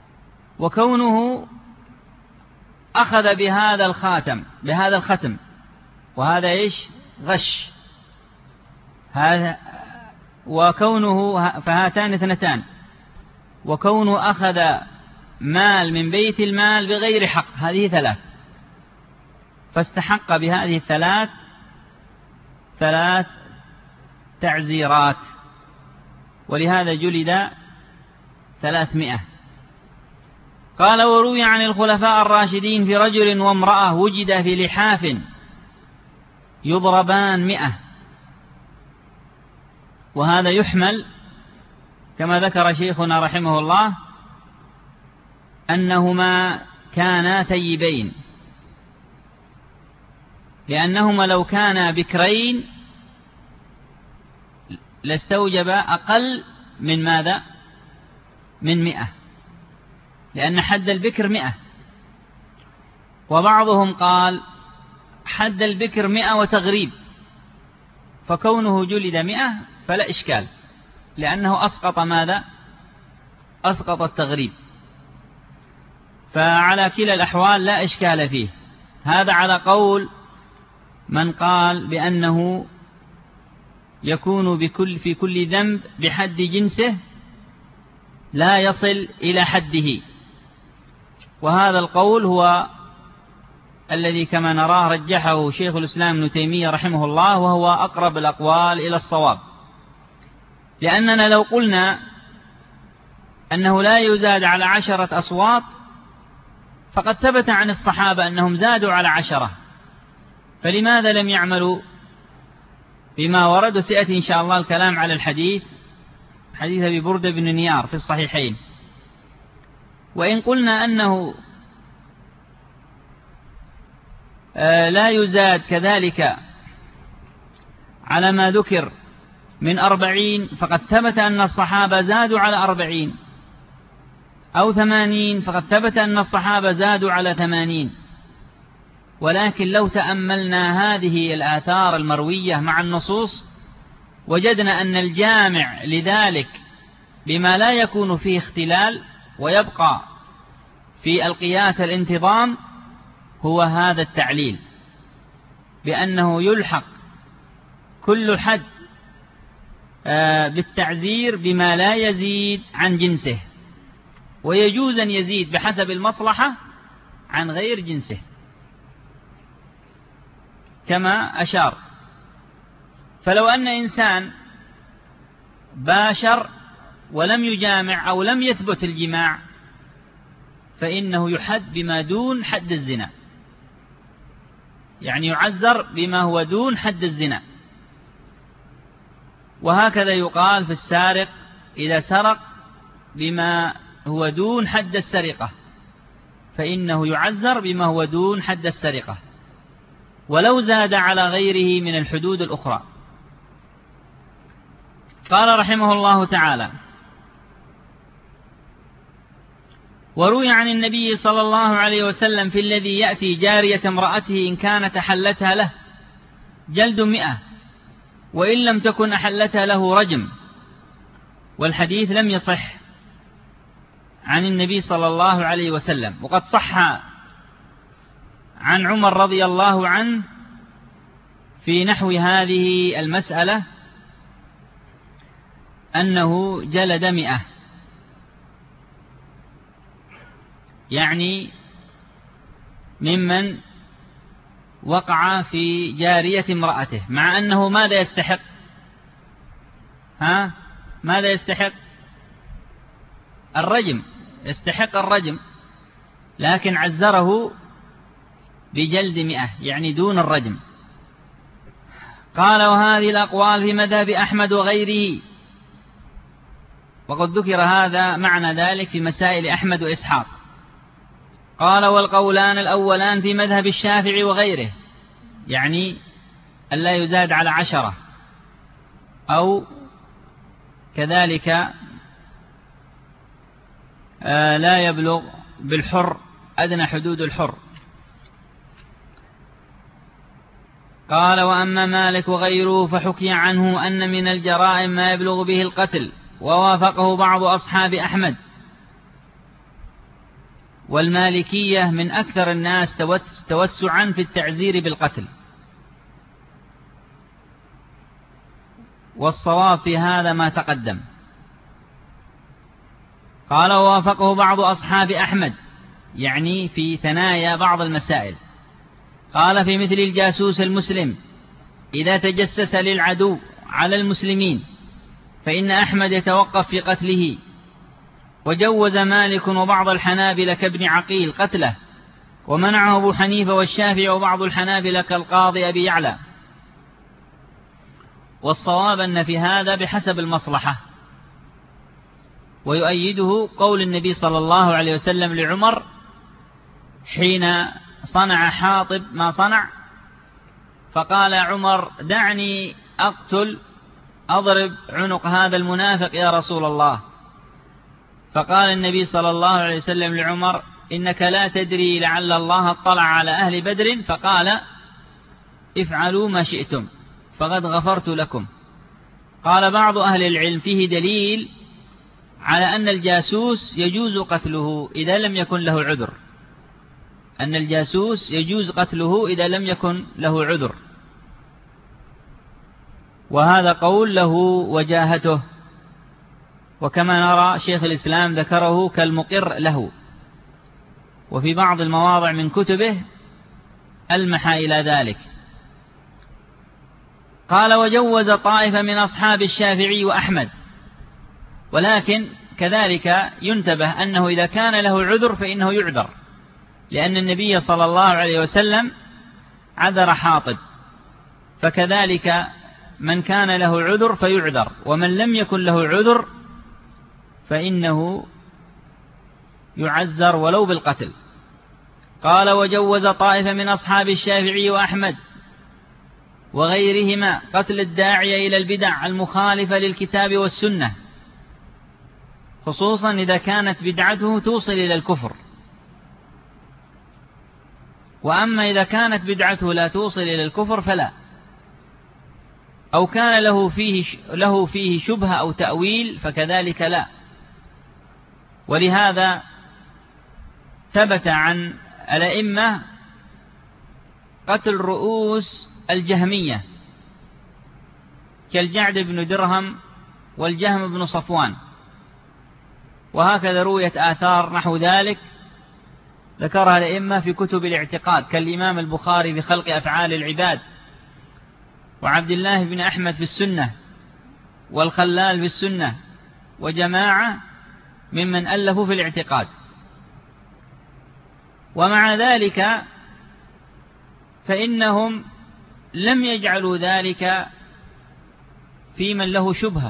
وكونه أخذ بهذا الخاتم بهذا الختم وهذا إيش؟ غش. هذا وكونه فهاتان اثنتان، وكونه أخذ مال من بيت المال بغير حق، هذه ثلاث، فاستحق بهذه الثلاث ثلاث تعزيرات، ولهذا جلد ثلاثمائة. قال وروي عن الخلفاء الراشدين في رجل وامرأة وجد في لحاف يضربان مئة، وهذا يحمل كما ذكر شيخنا رحمه الله أنهما كانا ثيبين، لأنهما لو كانا بكرين لاستوجب أقل من ماذا؟ من مئة، لأن حد البكر مئة. وبعضهم قال حد البكر مئة وتغريب، فكونه جلد مئة فلا إشكال، لأنه أسقط ماذا؟ أسقط التغريب، فعلى كلا الأحوال لا إشكال فيه. هذا على قول من قال بأنه يكون بكل في كل ذنب بحد جنسه لا يصل إلى حده، وهذا القول هو الذي كما نراه رجحه شيخ الإسلام ابن تيمية رحمه الله، وهو أقرب الأقوال إلى الصواب. لأننا لو قلنا أنه لا يزاد على عشرة أصوات فقد ثبت عن الصحابة أنهم زادوا على عشرة، فلماذا لم يعملوا بما ورد؟ وسيأتي إن شاء الله الكلام على الحديث، حديث أبي بردة بن نيار في الصحيحين. وإن قلنا أنه لا يزاد كذلك على ما ذكر من أربعين، فقد ثبت أن الصحابة زادوا على أربعين، أو ثمانين فقد ثبت أن الصحابة زادوا على ثمانين. ولكن لو تأملنا هذه الآثار المروية مع النصوص وجدنا أن الجامع لذلك بما لا يكون فيه اختلال ويبقى في القياس الانتظام هو هذا التعليل، بأنه يلحق كل حد بالتعزير بما لا يزيد عن جنسه، ويجوز أن يزيد بحسب المصلحة عن غير جنسه كما أشار. فلو أن إنسان باشر ولم يجامع أو لم يثبت الجماع فإنه يحد بما دون حد الزنا، يعني يعزر بما هو دون حد الزنا. وهكذا يقال في السارق إذا سرق بما هو دون حد السرقة فإنه يعزر بما هو دون حد السرقة، ولو زاد على غيره من الحدود الأخرى. قال رحمه الله تعالى: وروي عن النبي صلى الله عليه وسلم في الذي يأتي جارية امرأته إن كانت أحلتها له جلد مئة، وإن لم تكن أحلتها له رجم. والحديث لم يصح عن النبي صلى الله عليه وسلم، وقد صح عن عمر رضي الله عنه في نحو هذه المسألة أنه جلد مئة، يعني ممن وقع في جارية امرأته، مع أنه ماذا يستحق؟ ها؟ ماذا يستحق؟ الرجم، يستحق الرجم، لكن عزره بجلد مئة يعني دون الرجم. قال: وهذه الأقوال في مذهب أحمد وغيره، وقد ذكر هذا معنى ذلك في مسائل أحمد وإسحاق. قال: والقولان الأولان في مذهب الشافعي وغيره، يعني ألا يزاد على عشرة، أو كذلك آه لا يبلغ بالحر أدنى حدود الحر. قال: وأما مالك وغيره فحكي عنه أن من الجرائم ما يبلغ به القتل، ووافقه بعض أصحاب أحمد. والمالكية من أكثر الناس توسعا في التعزير بالقتل، والصواب في هذا ما تقدم. قال ووافقه بعض أصحاب أحمد، يعني في ثنايا بعض المسائل. قال في مثل الجاسوس المسلم إذا تجسس للعدو على المسلمين فإن أحمد يتوقف في قتله، وجوز مالك وبعض الحنابلة كابن عقيل قتله، ومنعه أبو حنيفة والشافعي وبعض الحنابلة كالقاضي أبي يعلى. والصواب أن في هذا بحسب المصلحة، ويؤيده قول النبي صلى الله عليه وسلم لعمر حين صنع حاطب ما صنع، فقال عمر دعني أقتل أضرب عنق هذا المنافق يا رسول الله. فقال النبي صلى الله عليه وسلم لعمر إنك لا تدري لعل الله اطلع على أهل بدر فقال افعلوا ما شئتم فقد غفرت لكم. قال بعض أهل العلم فيه دليل على أن الجاسوس يجوز قتله إذا لم يكن له عذر، أن الجاسوس يجوز قتله إذا لم يكن له عذر، وهذا قول له وجاهته، وكما نرى شيخ الإسلام ذكره كالمقر له، وفي بعض المواضع من كتبه ألمح إلى ذلك. قال وجوز طائفة من أصحاب الشافعي وأحمد، ولكن كذلك ينتبه أنه إذا كان له عذر فإنه يعذر، لأن النبي صلى الله عليه وسلم عذر حاطب، فكذلك من كان له عذر فيعذر، ومن لم يكن له عذر فإنه يعزر ولو بالقتل. قال وجوز طائفة من أصحاب الشافعي وأحمد وغيرهما قتل الداعية إلى البدع المخالفة للكتاب والسنة، خصوصا إذا كانت بدعته توصل إلى الكفر. وأما إذا كانت بدعته لا توصل إلى الكفر فلا، أو كان له فيه له فيه شبهة أو تأويل فكذلك لا. ولهذا ثبت عن الأئمة قتل رؤوس الجهمية كالجعد بن درهم والجهم بن صفوان، وهكذا رويت آثار نحو ذلك ذكرها الأئمة في كتب الاعتقاد كالإمام البخاري في خلق أفعال العباد، وعبد الله بن أحمد في السنة، والخلال في السنة، وجماعة ممن ألفوا في الاعتقاد. ومع ذلك فإنهم لم يجعلوا ذلك في من له شبهة،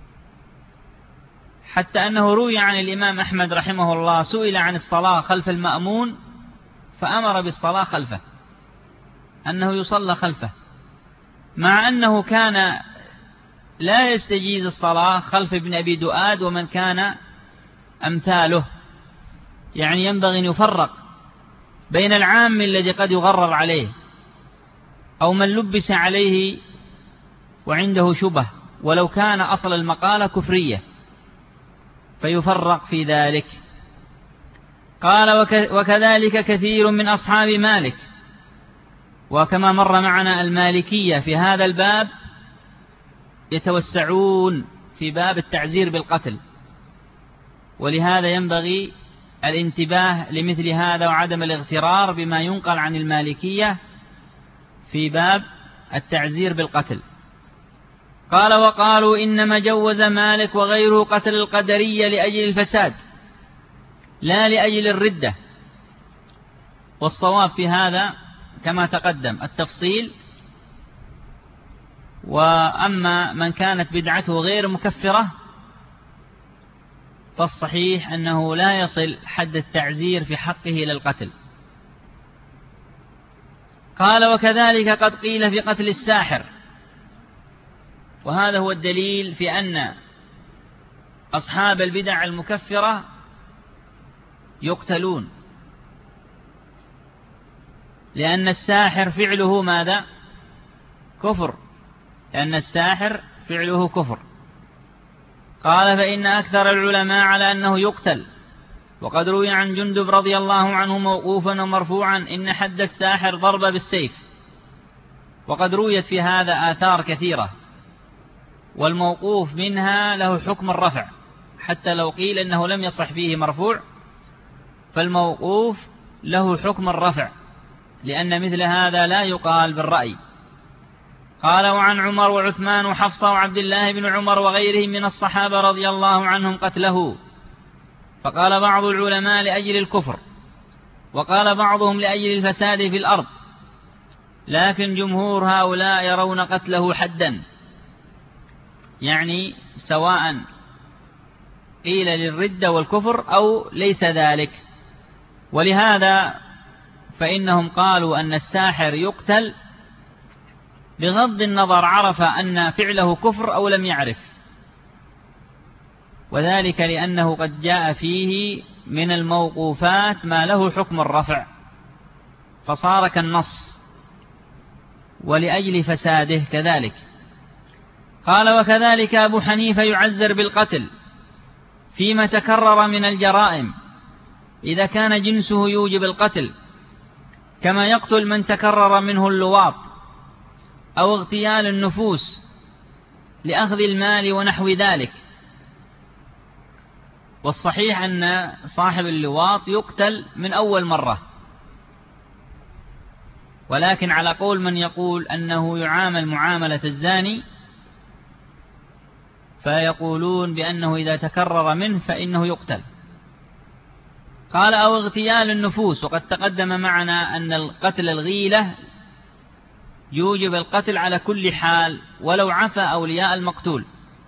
حتى أنه روي عن الإمام أحمد رحمه الله سئل عن الصلاة خلف المأمون فأمر بالصلاة خلفه، أنه يصلى خلفه، مع أنه كان لا يستجيز الصلاة خلف ابن أبي دؤاد ومن كان أمثاله. يعني ينبغي أن يفرق بين العام الذي قد يغرر عليه أو من لبس عليه وعنده شبه ولو كان أصل المقالة كفرية، فيفرق في ذلك. قال وكذلك كثير من أصحاب مالك، وكما مر معنا المالكية في هذا الباب يتوسعون في باب التعزير بالقتل، ولهذا ينبغي الانتباه لمثل هذا وعدم الاغترار بما ينقل عن المالكية في باب التعزير بالقتل. قال وقالوا إنما جوز مالك وغيره قتل القدرية لأجل الفساد لا لأجل الردة، والصواب في هذا كما تقدم التفصيل. وأما من كانت بدعته غير مكفرة فالصحيح أنه لا يصل حد التعزير في حقه إلى القتل. قال وكذلك قد قيل في قتل الساحر، وهذا هو الدليل في أن أصحاب البدع المكفرة يقتلون، لأن الساحر فعله ماذا؟ كفر، لأن الساحر فعله كفر. قال فإن أكثر العلماء على أنه يقتل، وقد روي عن جندب رضي الله عنه موقوفا ومرفوعا إن حد الساحر ضرب بالسيف، وقد رويت في هذا آثار كثيرة، والموقوف منها له حكم الرفع، حتى لو قيل إنه لم يصح فيه مرفوع فالموقوف له حكم الرفع، لأن مثل هذا لا يقال بالرأي. قال: وعن عمر وعثمان وحفصة وعبد الله بن عمر وغيرهم من الصحابة رضي الله عنهم قتله، فقال بعض العلماء لأجل الكفر، وقال بعضهم لأجل الفساد في الأرض، لكن جمهور هؤلاء يرون قتله حدا، يعني سواء قيل للردة والكفر أو ليس ذلك. ولهذا فإنهم قالوا أن الساحر يقتل بغض النظر عرف أن فعله كفر أو لم يعرف، وذلك لأنه قد جاء فيه من الموقوفات ما له حكم الرفع فصار كالنص، ولأجل فساده كذلك. قال: وكذلك أبو حنيفة يعزر بالقتل فيما تكرر من الجرائم إذا كان جنسه يوجب القتل، كما يقتل من تكرر منه اللواط أو اغتيال النفوس لأخذ المال ونحو ذلك. والصحيح أن صاحب اللواط يقتل من أول مرة، ولكن على قول من يقول أنه يعامل معاملة الزاني فيقولون بأنه إذا تكرر منه فإنه يقتل. قال: أو اغتيال النفوس، وقد تقدم معنا أن القتل الغيلة يوجب القتل على كل حال ولو عفى أولياء المقتول.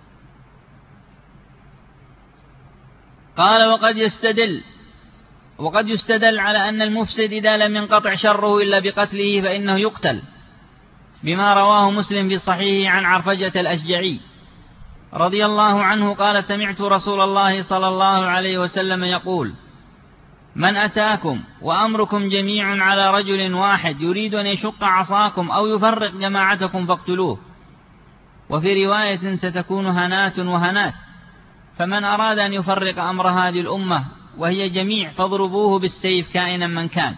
قال: وقد يستدل وقد يستدل على أن المفسد إذا لم ينقطع شره إلا بقتله فإنه يقتل، بما رواه مسلم في صحيحه عن عرفجة الأشجعي رضي الله عنه قال: سمعت رسول الله صلى الله عليه وسلم يقول: من أتاكم وأمركم جميع على رجل واحد يريد أن يشق عصاكم أو يفرق جماعتكم فاقتلوه. وفي رواية: ستكون هنات وهنات، فمن أراد أن يفرق أمر هذه الأمة وهي جميع فاضربوه بالسيف كائنا من كان.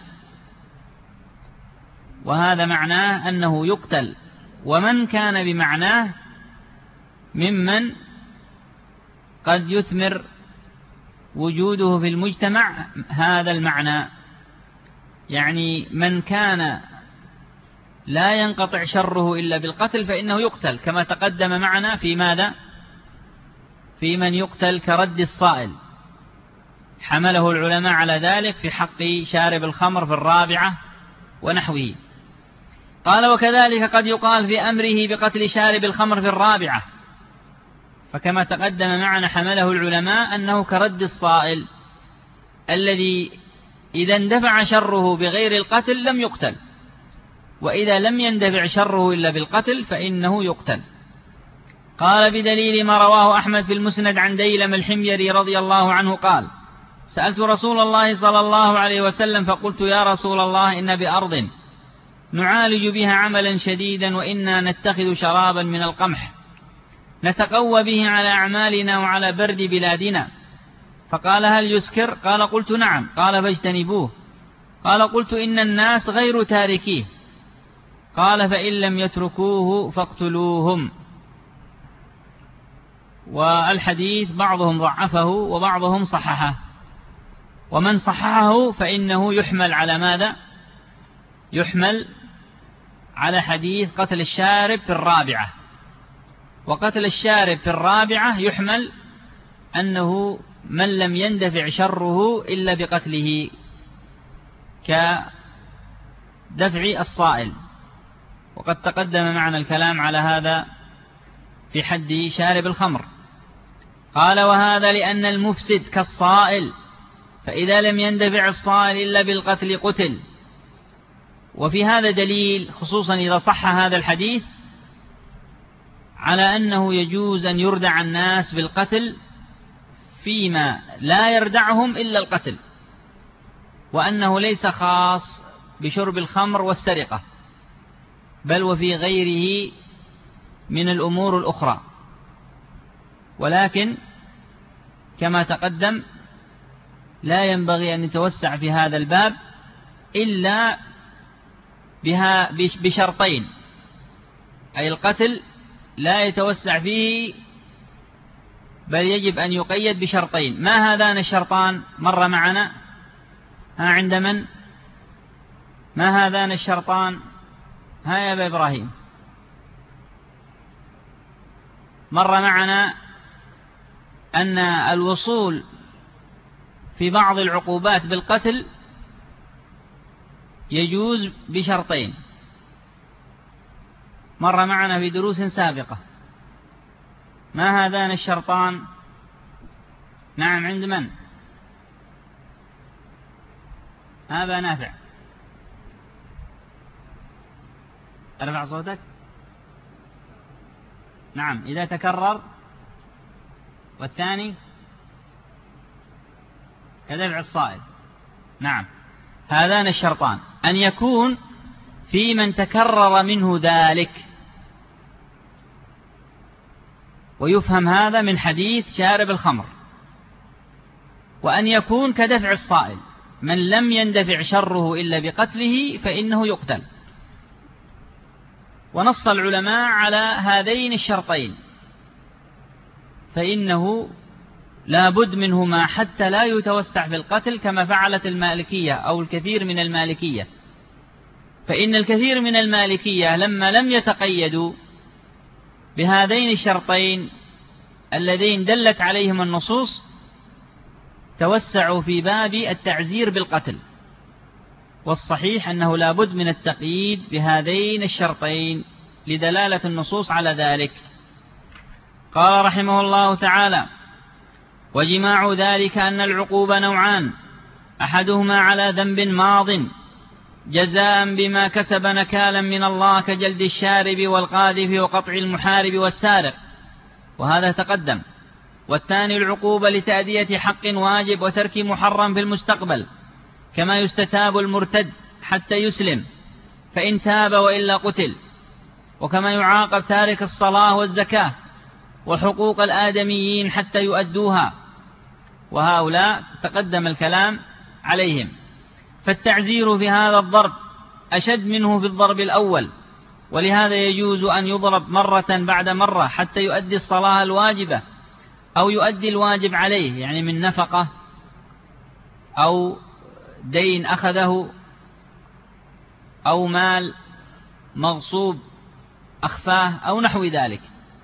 وهذا معناه أنه يقتل. ومن كان بمعناه ممن قد يثمر وجوده في المجتمع هذا المعنى، يعني من كان لا ينقطع شره إلا بالقتل فإنه يقتل، كما تقدم معنا في ماذا؟ في من يقتل كرد الصائل، حمله العلماء على ذلك في حق شارب الخمر في الرابعة ونحوه. قال: وكذلك قد يقال في أمره بقتل شارب الخمر في الرابعة، فكما تقدم معنا حمله العلماء أنه كرد الصائل الذي إذا اندفع شره بغير القتل لم يقتل، وإذا لم يندفع شره إلا بالقتل فإنه يقتل. قال: بدليل ما رواه أحمد في المسند عن ديلم الحميري رضي الله عنه قال: سألت رسول الله صلى الله عليه وسلم فقلت: يا رسول الله، إن بأرض نعالج بها عملا شديدا وإنا نتخذ شرابا من القمح نتقوى به على أعمالنا وعلى برد بلادنا، فقال: هل يسكر؟ قال: قلت: نعم. قال: فاجتنبوه. قال: قلت: إن الناس غير تاركيه. قال: فإن لم يتركوه فاقتلوهم. والحديث بعضهم ضعفه وبعضهم صححه، ومن صححه فإنه يحمل على ماذا؟ يحمل على حديث قتل الشارب في الرابعة. وقتل الشارب في الرابعة يحمل أنه من لم يندفع شره إلا بقتله، كدفع الصائل، وقد تقدم معنا الكلام على هذا في حد شارب الخمر. قال: وهذا لأن المفسد كالصائل، فإذا لم يندفع الصائل إلا بالقتل قتل. وفي هذا دليل، خصوصا إذا صح هذا الحديث، على أنه يجوز أن يردع الناس بالقتل فيما لا يردعهم إلا القتل، وأنه ليس خاص بشرب الخمر والسرقة، بل وفي غيره من الأمور الأخرى. ولكن كما تقدم لا ينبغي أن يتوسع في هذا الباب إلا بها بشرطين، أي القتل لا يتوسع فيه، بل يجب أن يقيد بشرطين. ما هذان الشرطان؟ مر معنا. ها عند من؟ ما هذان الشرطان؟ ها يا أبا إبراهيم، مر معنا أن الوصول في بعض العقوبات بالقتل يجوز بشرطين، مر معنا في دروس سابقة. ما هذان الشرطان؟ نعم، عند من؟ هذا نافع، ارفع صوتك. نعم، إذا تكرر. والثاني كدفع الصائل. نعم، هذان الشرطان أن يكون في من تكرر منه ذلك، ويفهم هذا من حديث شارب الخمر، وأن يكون كدفع الصائل، من لم يندفع شره إلا بقتله فإنه يقتل. ونص العلماء على هذين الشرطين، فإنه لا بد منهما حتى لا يتوسع في القتل كما فعلت المالكية أو الكثير من المالكية. فإن الكثير من المالكية لما لم يتقيدوا بهذين الشرطين اللذين دلت عليهم النصوص توسعوا في باب التعزير بالقتل، والصحيح أنه لا بد من التقييد بهذين الشرطين لدلالة النصوص على ذلك. قال رحمه الله تعالى: وجماع ذلك أن العقوبة نوعان، أحدهما على ذنب ماض جزاء بما كسب نكالا من الله كجلد الشارب والقاذف وقطع المحارب والسارق، وهذا تقدم. والثاني العقوبة لتأدية حق واجب وترك محرم في المستقبل، كما يستتاب المرتد حتى يسلم فإن تاب وإلا قتل، وكما يعاقب تارك الصلاة والزكاة وحقوق الآدميين حتى يؤدوها، وهؤلاء تقدم الكلام عليهم. فالتعزير في هذا الضرب أشد منه في الضرب الأول، ولهذا يجوز أن يضرب مرة بعد مرة حتى يؤدي الصلاة الواجبة أو يؤدي الواجب عليه، يعني من نفقة أو دين أخذه أو مال مغصوب أخفاه أو نحو ذلك.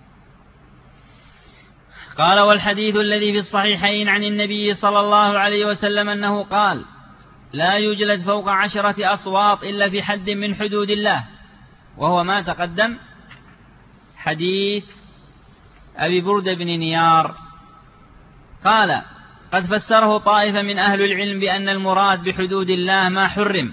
قال: والحديث الذي في الصحيحين عن النبي صلى الله عليه وسلم أنه قال: لا يجلد فوق عشرة أصوات إلا في حد من حدود الله، وهو ما تقدم، حديث أبي بردة بن نيار. قال: قد فسره طائفة من أهل العلم بأن المراد بحدود الله ما حرم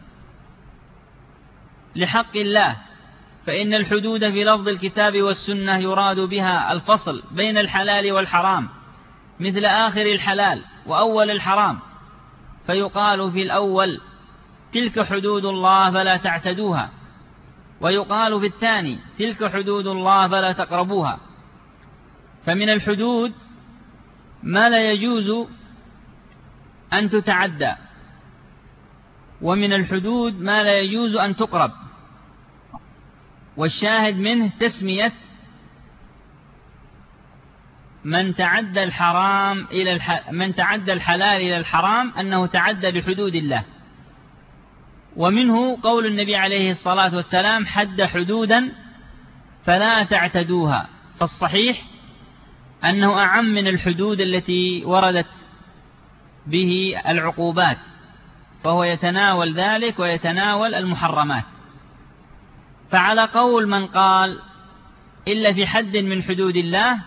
لحق الله، فإن الحدود في لفظ الكتاب والسنة يراد بها الفصل بين الحلال والحرام، مثل آخر الحلال وأول الحرام، فيقال في الأول: تلك حدود الله فلا تعتدوها، ويقال في الثاني: تلك حدود الله فلا تقربوها. فمن الحدود ما لا يجوز أن تتعدى، ومن الحدود ما لا يجوز أن تقرب. والشاهد منه تسمية من تعدى الحرام إلى الح... من تعدى الحلال إلى الحرام أنه تعدى بحدود الله. ومنه قول النبي عليه الصلاة والسلام: حد حدودا فلا تعتدوها. فالصحيح أنه أعم من الحدود التي وردت به العقوبات، فهو يتناول ذلك ويتناول المحرمات. فعلى قول من قال إلا في حد من حدود الله،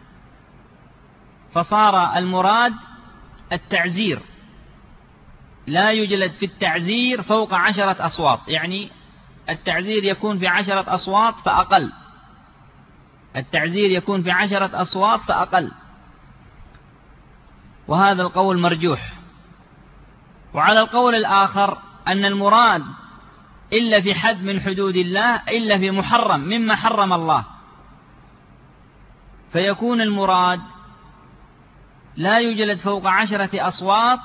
فصار المراد التعزير، لا يجلد في التعزير فوق عشرة أصوات، يعني التعزير يكون في عشرة أصوات فأقل، التعزير يكون في عشرة أصوات فأقل، وهذا القول مرجوح. وعلى القول الآخر أن المراد إلا في حد من حدود الله إلا في محرم مما حرم الله، فيكون المراد لا يجلد فوق عشرة أصوات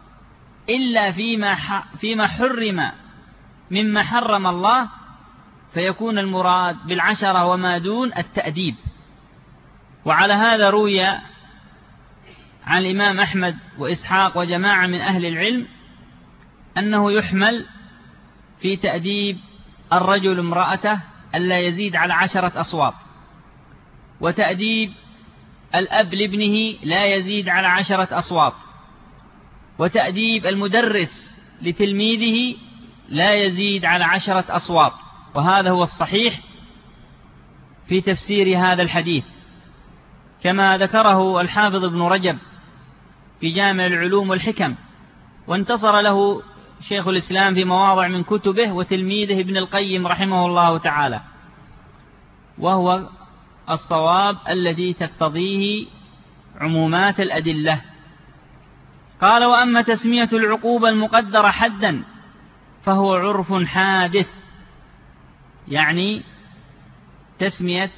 إلا فيما فيما حرم مما حرم الله، فيكون المراد بالعشرة وما دون التأديب. وعلى هذا روي عن الإمام أحمد وإسحاق وجماعة من أهل العلم أنه يحمل في تأديب الرجل امرأته ألا يزيد على عشرة أصوات، وتأديب الأب لابنه لا يزيد على عشرة أصوات، وتأديب المدرس لتلميذه لا يزيد على عشرة أصوات. وهذا هو الصحيح في تفسير هذا الحديث، كما ذكره الحافظ ابن رجب في جامع العلوم والحكم، وانتصر له شيخ الإسلام في مواضع من كتبه وتلميذه ابن القيم رحمه الله تعالى، وهو الصواب الذي تقتضيه عمومات الأدلة. قال: وأما تسمية العقوبة المقدرة حدا فهو عرف حادث، يعني تسمية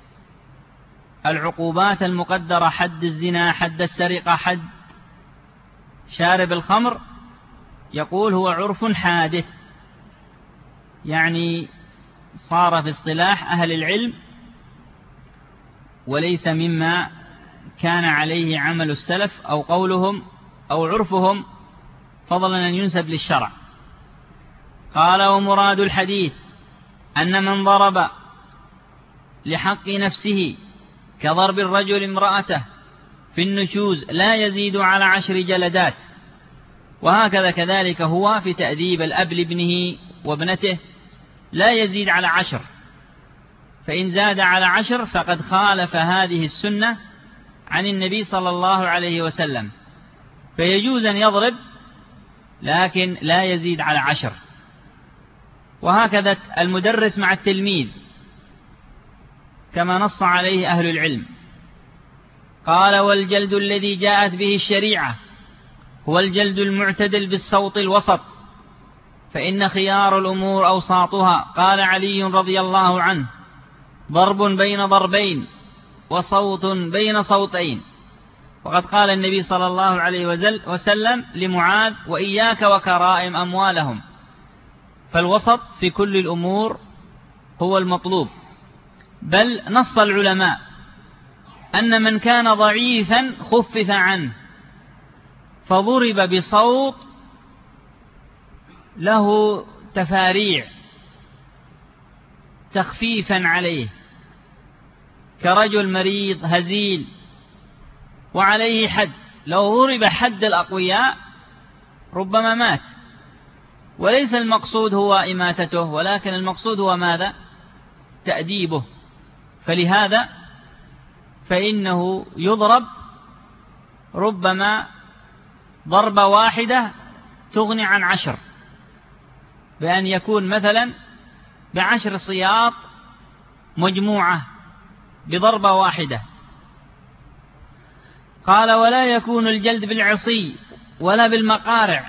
العقوبات المقدرة حد الزنا، حد السرقة، حد شارب الخمر، يقول هو عرف حادث، يعني صار في اصطلاح أهل العلم وليس مما كان عليه عمل السلف أو قولهم أو عرفهم، فضلا أن ينسب للشرع. قال: ومراد الحديث أن من ضرب لحق نفسه كضرب الرجل امرأته في النشوز لا يزيد على عشر جلدات، وهكذا كذلك هو في تأديب الأب لابنه وابنته لا يزيد على عشر، فإن زاد على عشر فقد خالف هذه السنة عن النبي صلى الله عليه وسلم، فيجوز أن يضرب لكن لا يزيد على عشر. وهكذا المدرس مع التلميذ كما نص عليه أهل العلم. قال: والجلد الذي جاءت به الشريعة هو الجلد المعتدل بالصوت الوسط، فإن خيار الأمور أوساطها. قال علي رضي الله عنه: ضرب بين ضربين وصوت بين صوتين. وقد قال النبي صلى الله عليه وسلم لمعاذ: وإياك وكرائم أموالهم. فالوسط في كل الأمور هو المطلوب. بل نص العلماء أن من كان ضعيفا خفف عنه، فضرب بصوت له تفاريع تخفيفا عليه، كرجل مريض هزيل وعليه حد، لو ضرب حد الأقوياء ربما مات. وليس المقصود هو إماتته، ولكن المقصود هو ماذا؟ تأديبه. فلهذا فإنه يضرب ربما ضربة واحدة تغني عن عشر، بأن يكون مثلا بعشر صياط مجموعة بضربة واحدة. قال: ولا يكون الجلد بالعصي ولا بالمقارع،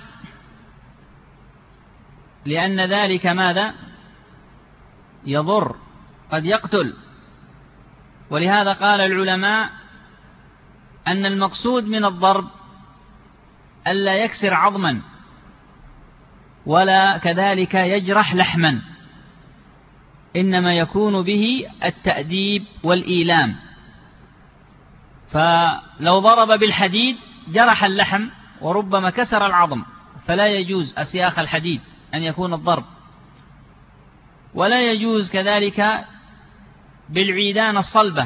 لأن ذلك ماذا؟ يضر، قد يقتل. ولهذا قال العلماء أن المقصود من الضرب ألا يكسر عظما ولا كذلك يجرح لحما، إنما يكون به التأديب والإيلام. فلو ضرب بالحديد جرح اللحم وربما كسر العظم، فلا يجوز أسياخ الحديد أن يكون الضرب. ولا يجوز كذلك بالعيدان الصلبة،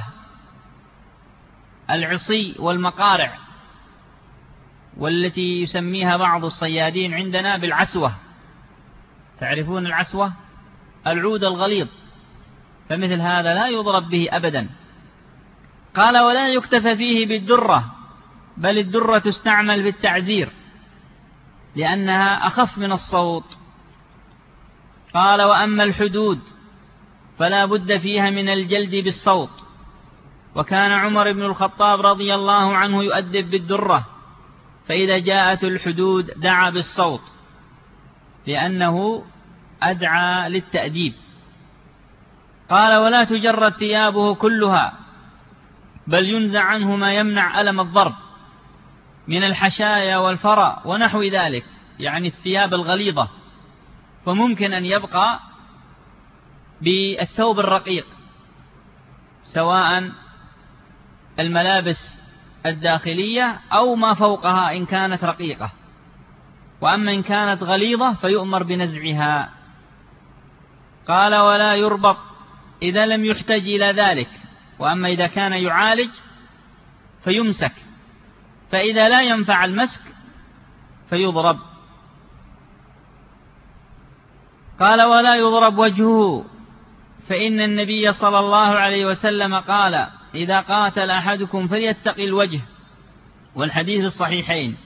العصي والمقارع، والتي يسميها بعض الصيادين عندنا بالعسوة. تعرفون العسوة؟ العود الغليظ، فمثل هذا لا يضرب به أبدا. قال: ولا يكتفى فيه بالدرة، بل الدرة تستعمل بالتعزير لأنها أخف من الصوت. قال: وأما الحدود فلا بد فيها من الجلد بالصوت، وكان عمر بن الخطاب رضي الله عنه يؤدب بالدرة، فإذا جاءت الحدود دعا بالصوت لأنه أدعى للتأديب. قال: ولا تجرد ثيابه كلها، بل ينزع عنه ما يمنع ألم الضرب من الحشايا والفرى ونحو ذلك، يعني الثياب الغليظة، فممكن أن يبقى بالثوب الرقيق، سواء الملابس الداخلية أو ما فوقها إن كانت رقيقة. وأما إن كانت غليظة فيؤمر بنزعها. قال ولا يربط إذا لم يحتج إلى ذلك، وأما إذا كان يعالج فيمسك، فإذا لا ينفع المسك فيضرب. قال ولا يضرب وجهه، فإن النبي صلى الله عليه وسلم قال إذا قاتل أحدكم فليتق الوجه، والحديث الصحيحين.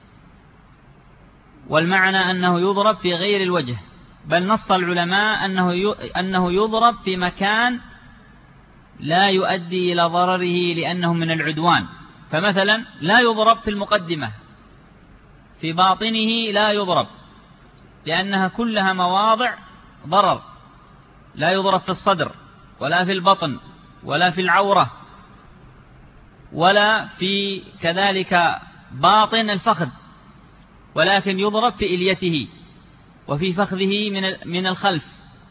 والمعنى أنه يضرب في غير الوجه، بل نص العلماء أنه أنه يضرب في مكان لا يؤدي إلى ضرره لأنه من العدوان. فمثلا لا يضرب في المقدمة، في باطنه لا يضرب لأنها كلها مواضع ضرر. لا يضرب في الصدر ولا في البطن ولا في العورة ولا في كذلك باطن الفخذ، ولكن يضرب في إليته وفي فخذه من من الخلف.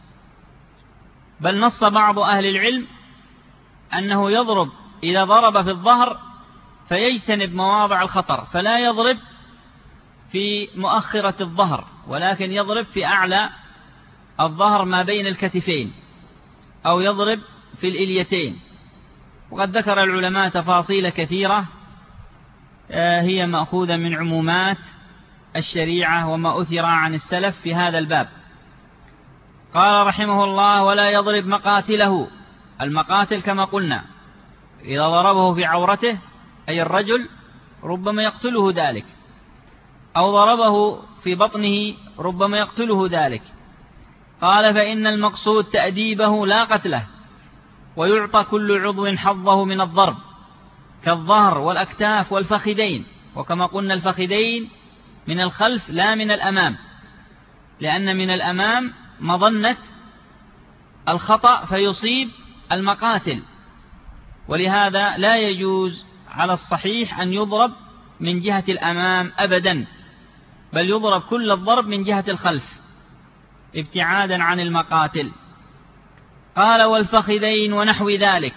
بل نص بعض أهل العلم أنه يضرب إذا ضرب في الظهر فيجتنب مواضع الخطر، فلا يضرب في مؤخرة الظهر، ولكن يضرب في أعلى الظهر ما بين الكتفين، أو يضرب في الإليتين. وقد ذكر العلماء تفاصيل كثيرة هي مأخوذة من عمومات الشريعة وما أثر عن السلف في هذا الباب. قال رحمه الله ولا يضرب مقاتله. المقاتل كما قلنا إذا ضربه في عورته أي الرجل ربما يقتله ذلك، أو ضربه في بطنه ربما يقتله ذلك. قال فإن المقصود تأديبه لا قتله، ويعطى كل عضو حظه من الضرب كالظهر والأكتاف والفخذين. وكما قلنا الفخذين من الخلف لا من الأمام، لأن من الأمام مظنة الخطأ فيصيب المقاتل، ولهذا لا يجوز على الصحيح أن يضرب من جهة الأمام أبدا، بل يضرب كل الضرب من جهة الخلف ابتعادا عن المقاتل. قال والفخذين ونحو ذلك.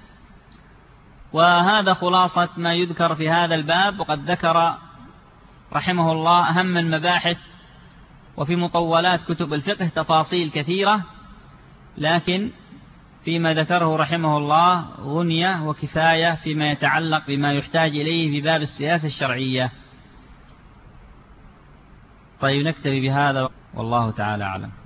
وهذا خلاصة ما يذكر في هذا الباب. وقد ذكر رحمه الله أهم المباحث، وفي مطولات كتب الفقه تفاصيل كثيرة، لكن فيما ذكره رحمه الله غنية وكفاية فيما يتعلق بما يحتاج إليه في باب السياسة الشرعية. طيب نكتفي بهذا والله تعالى أعلم.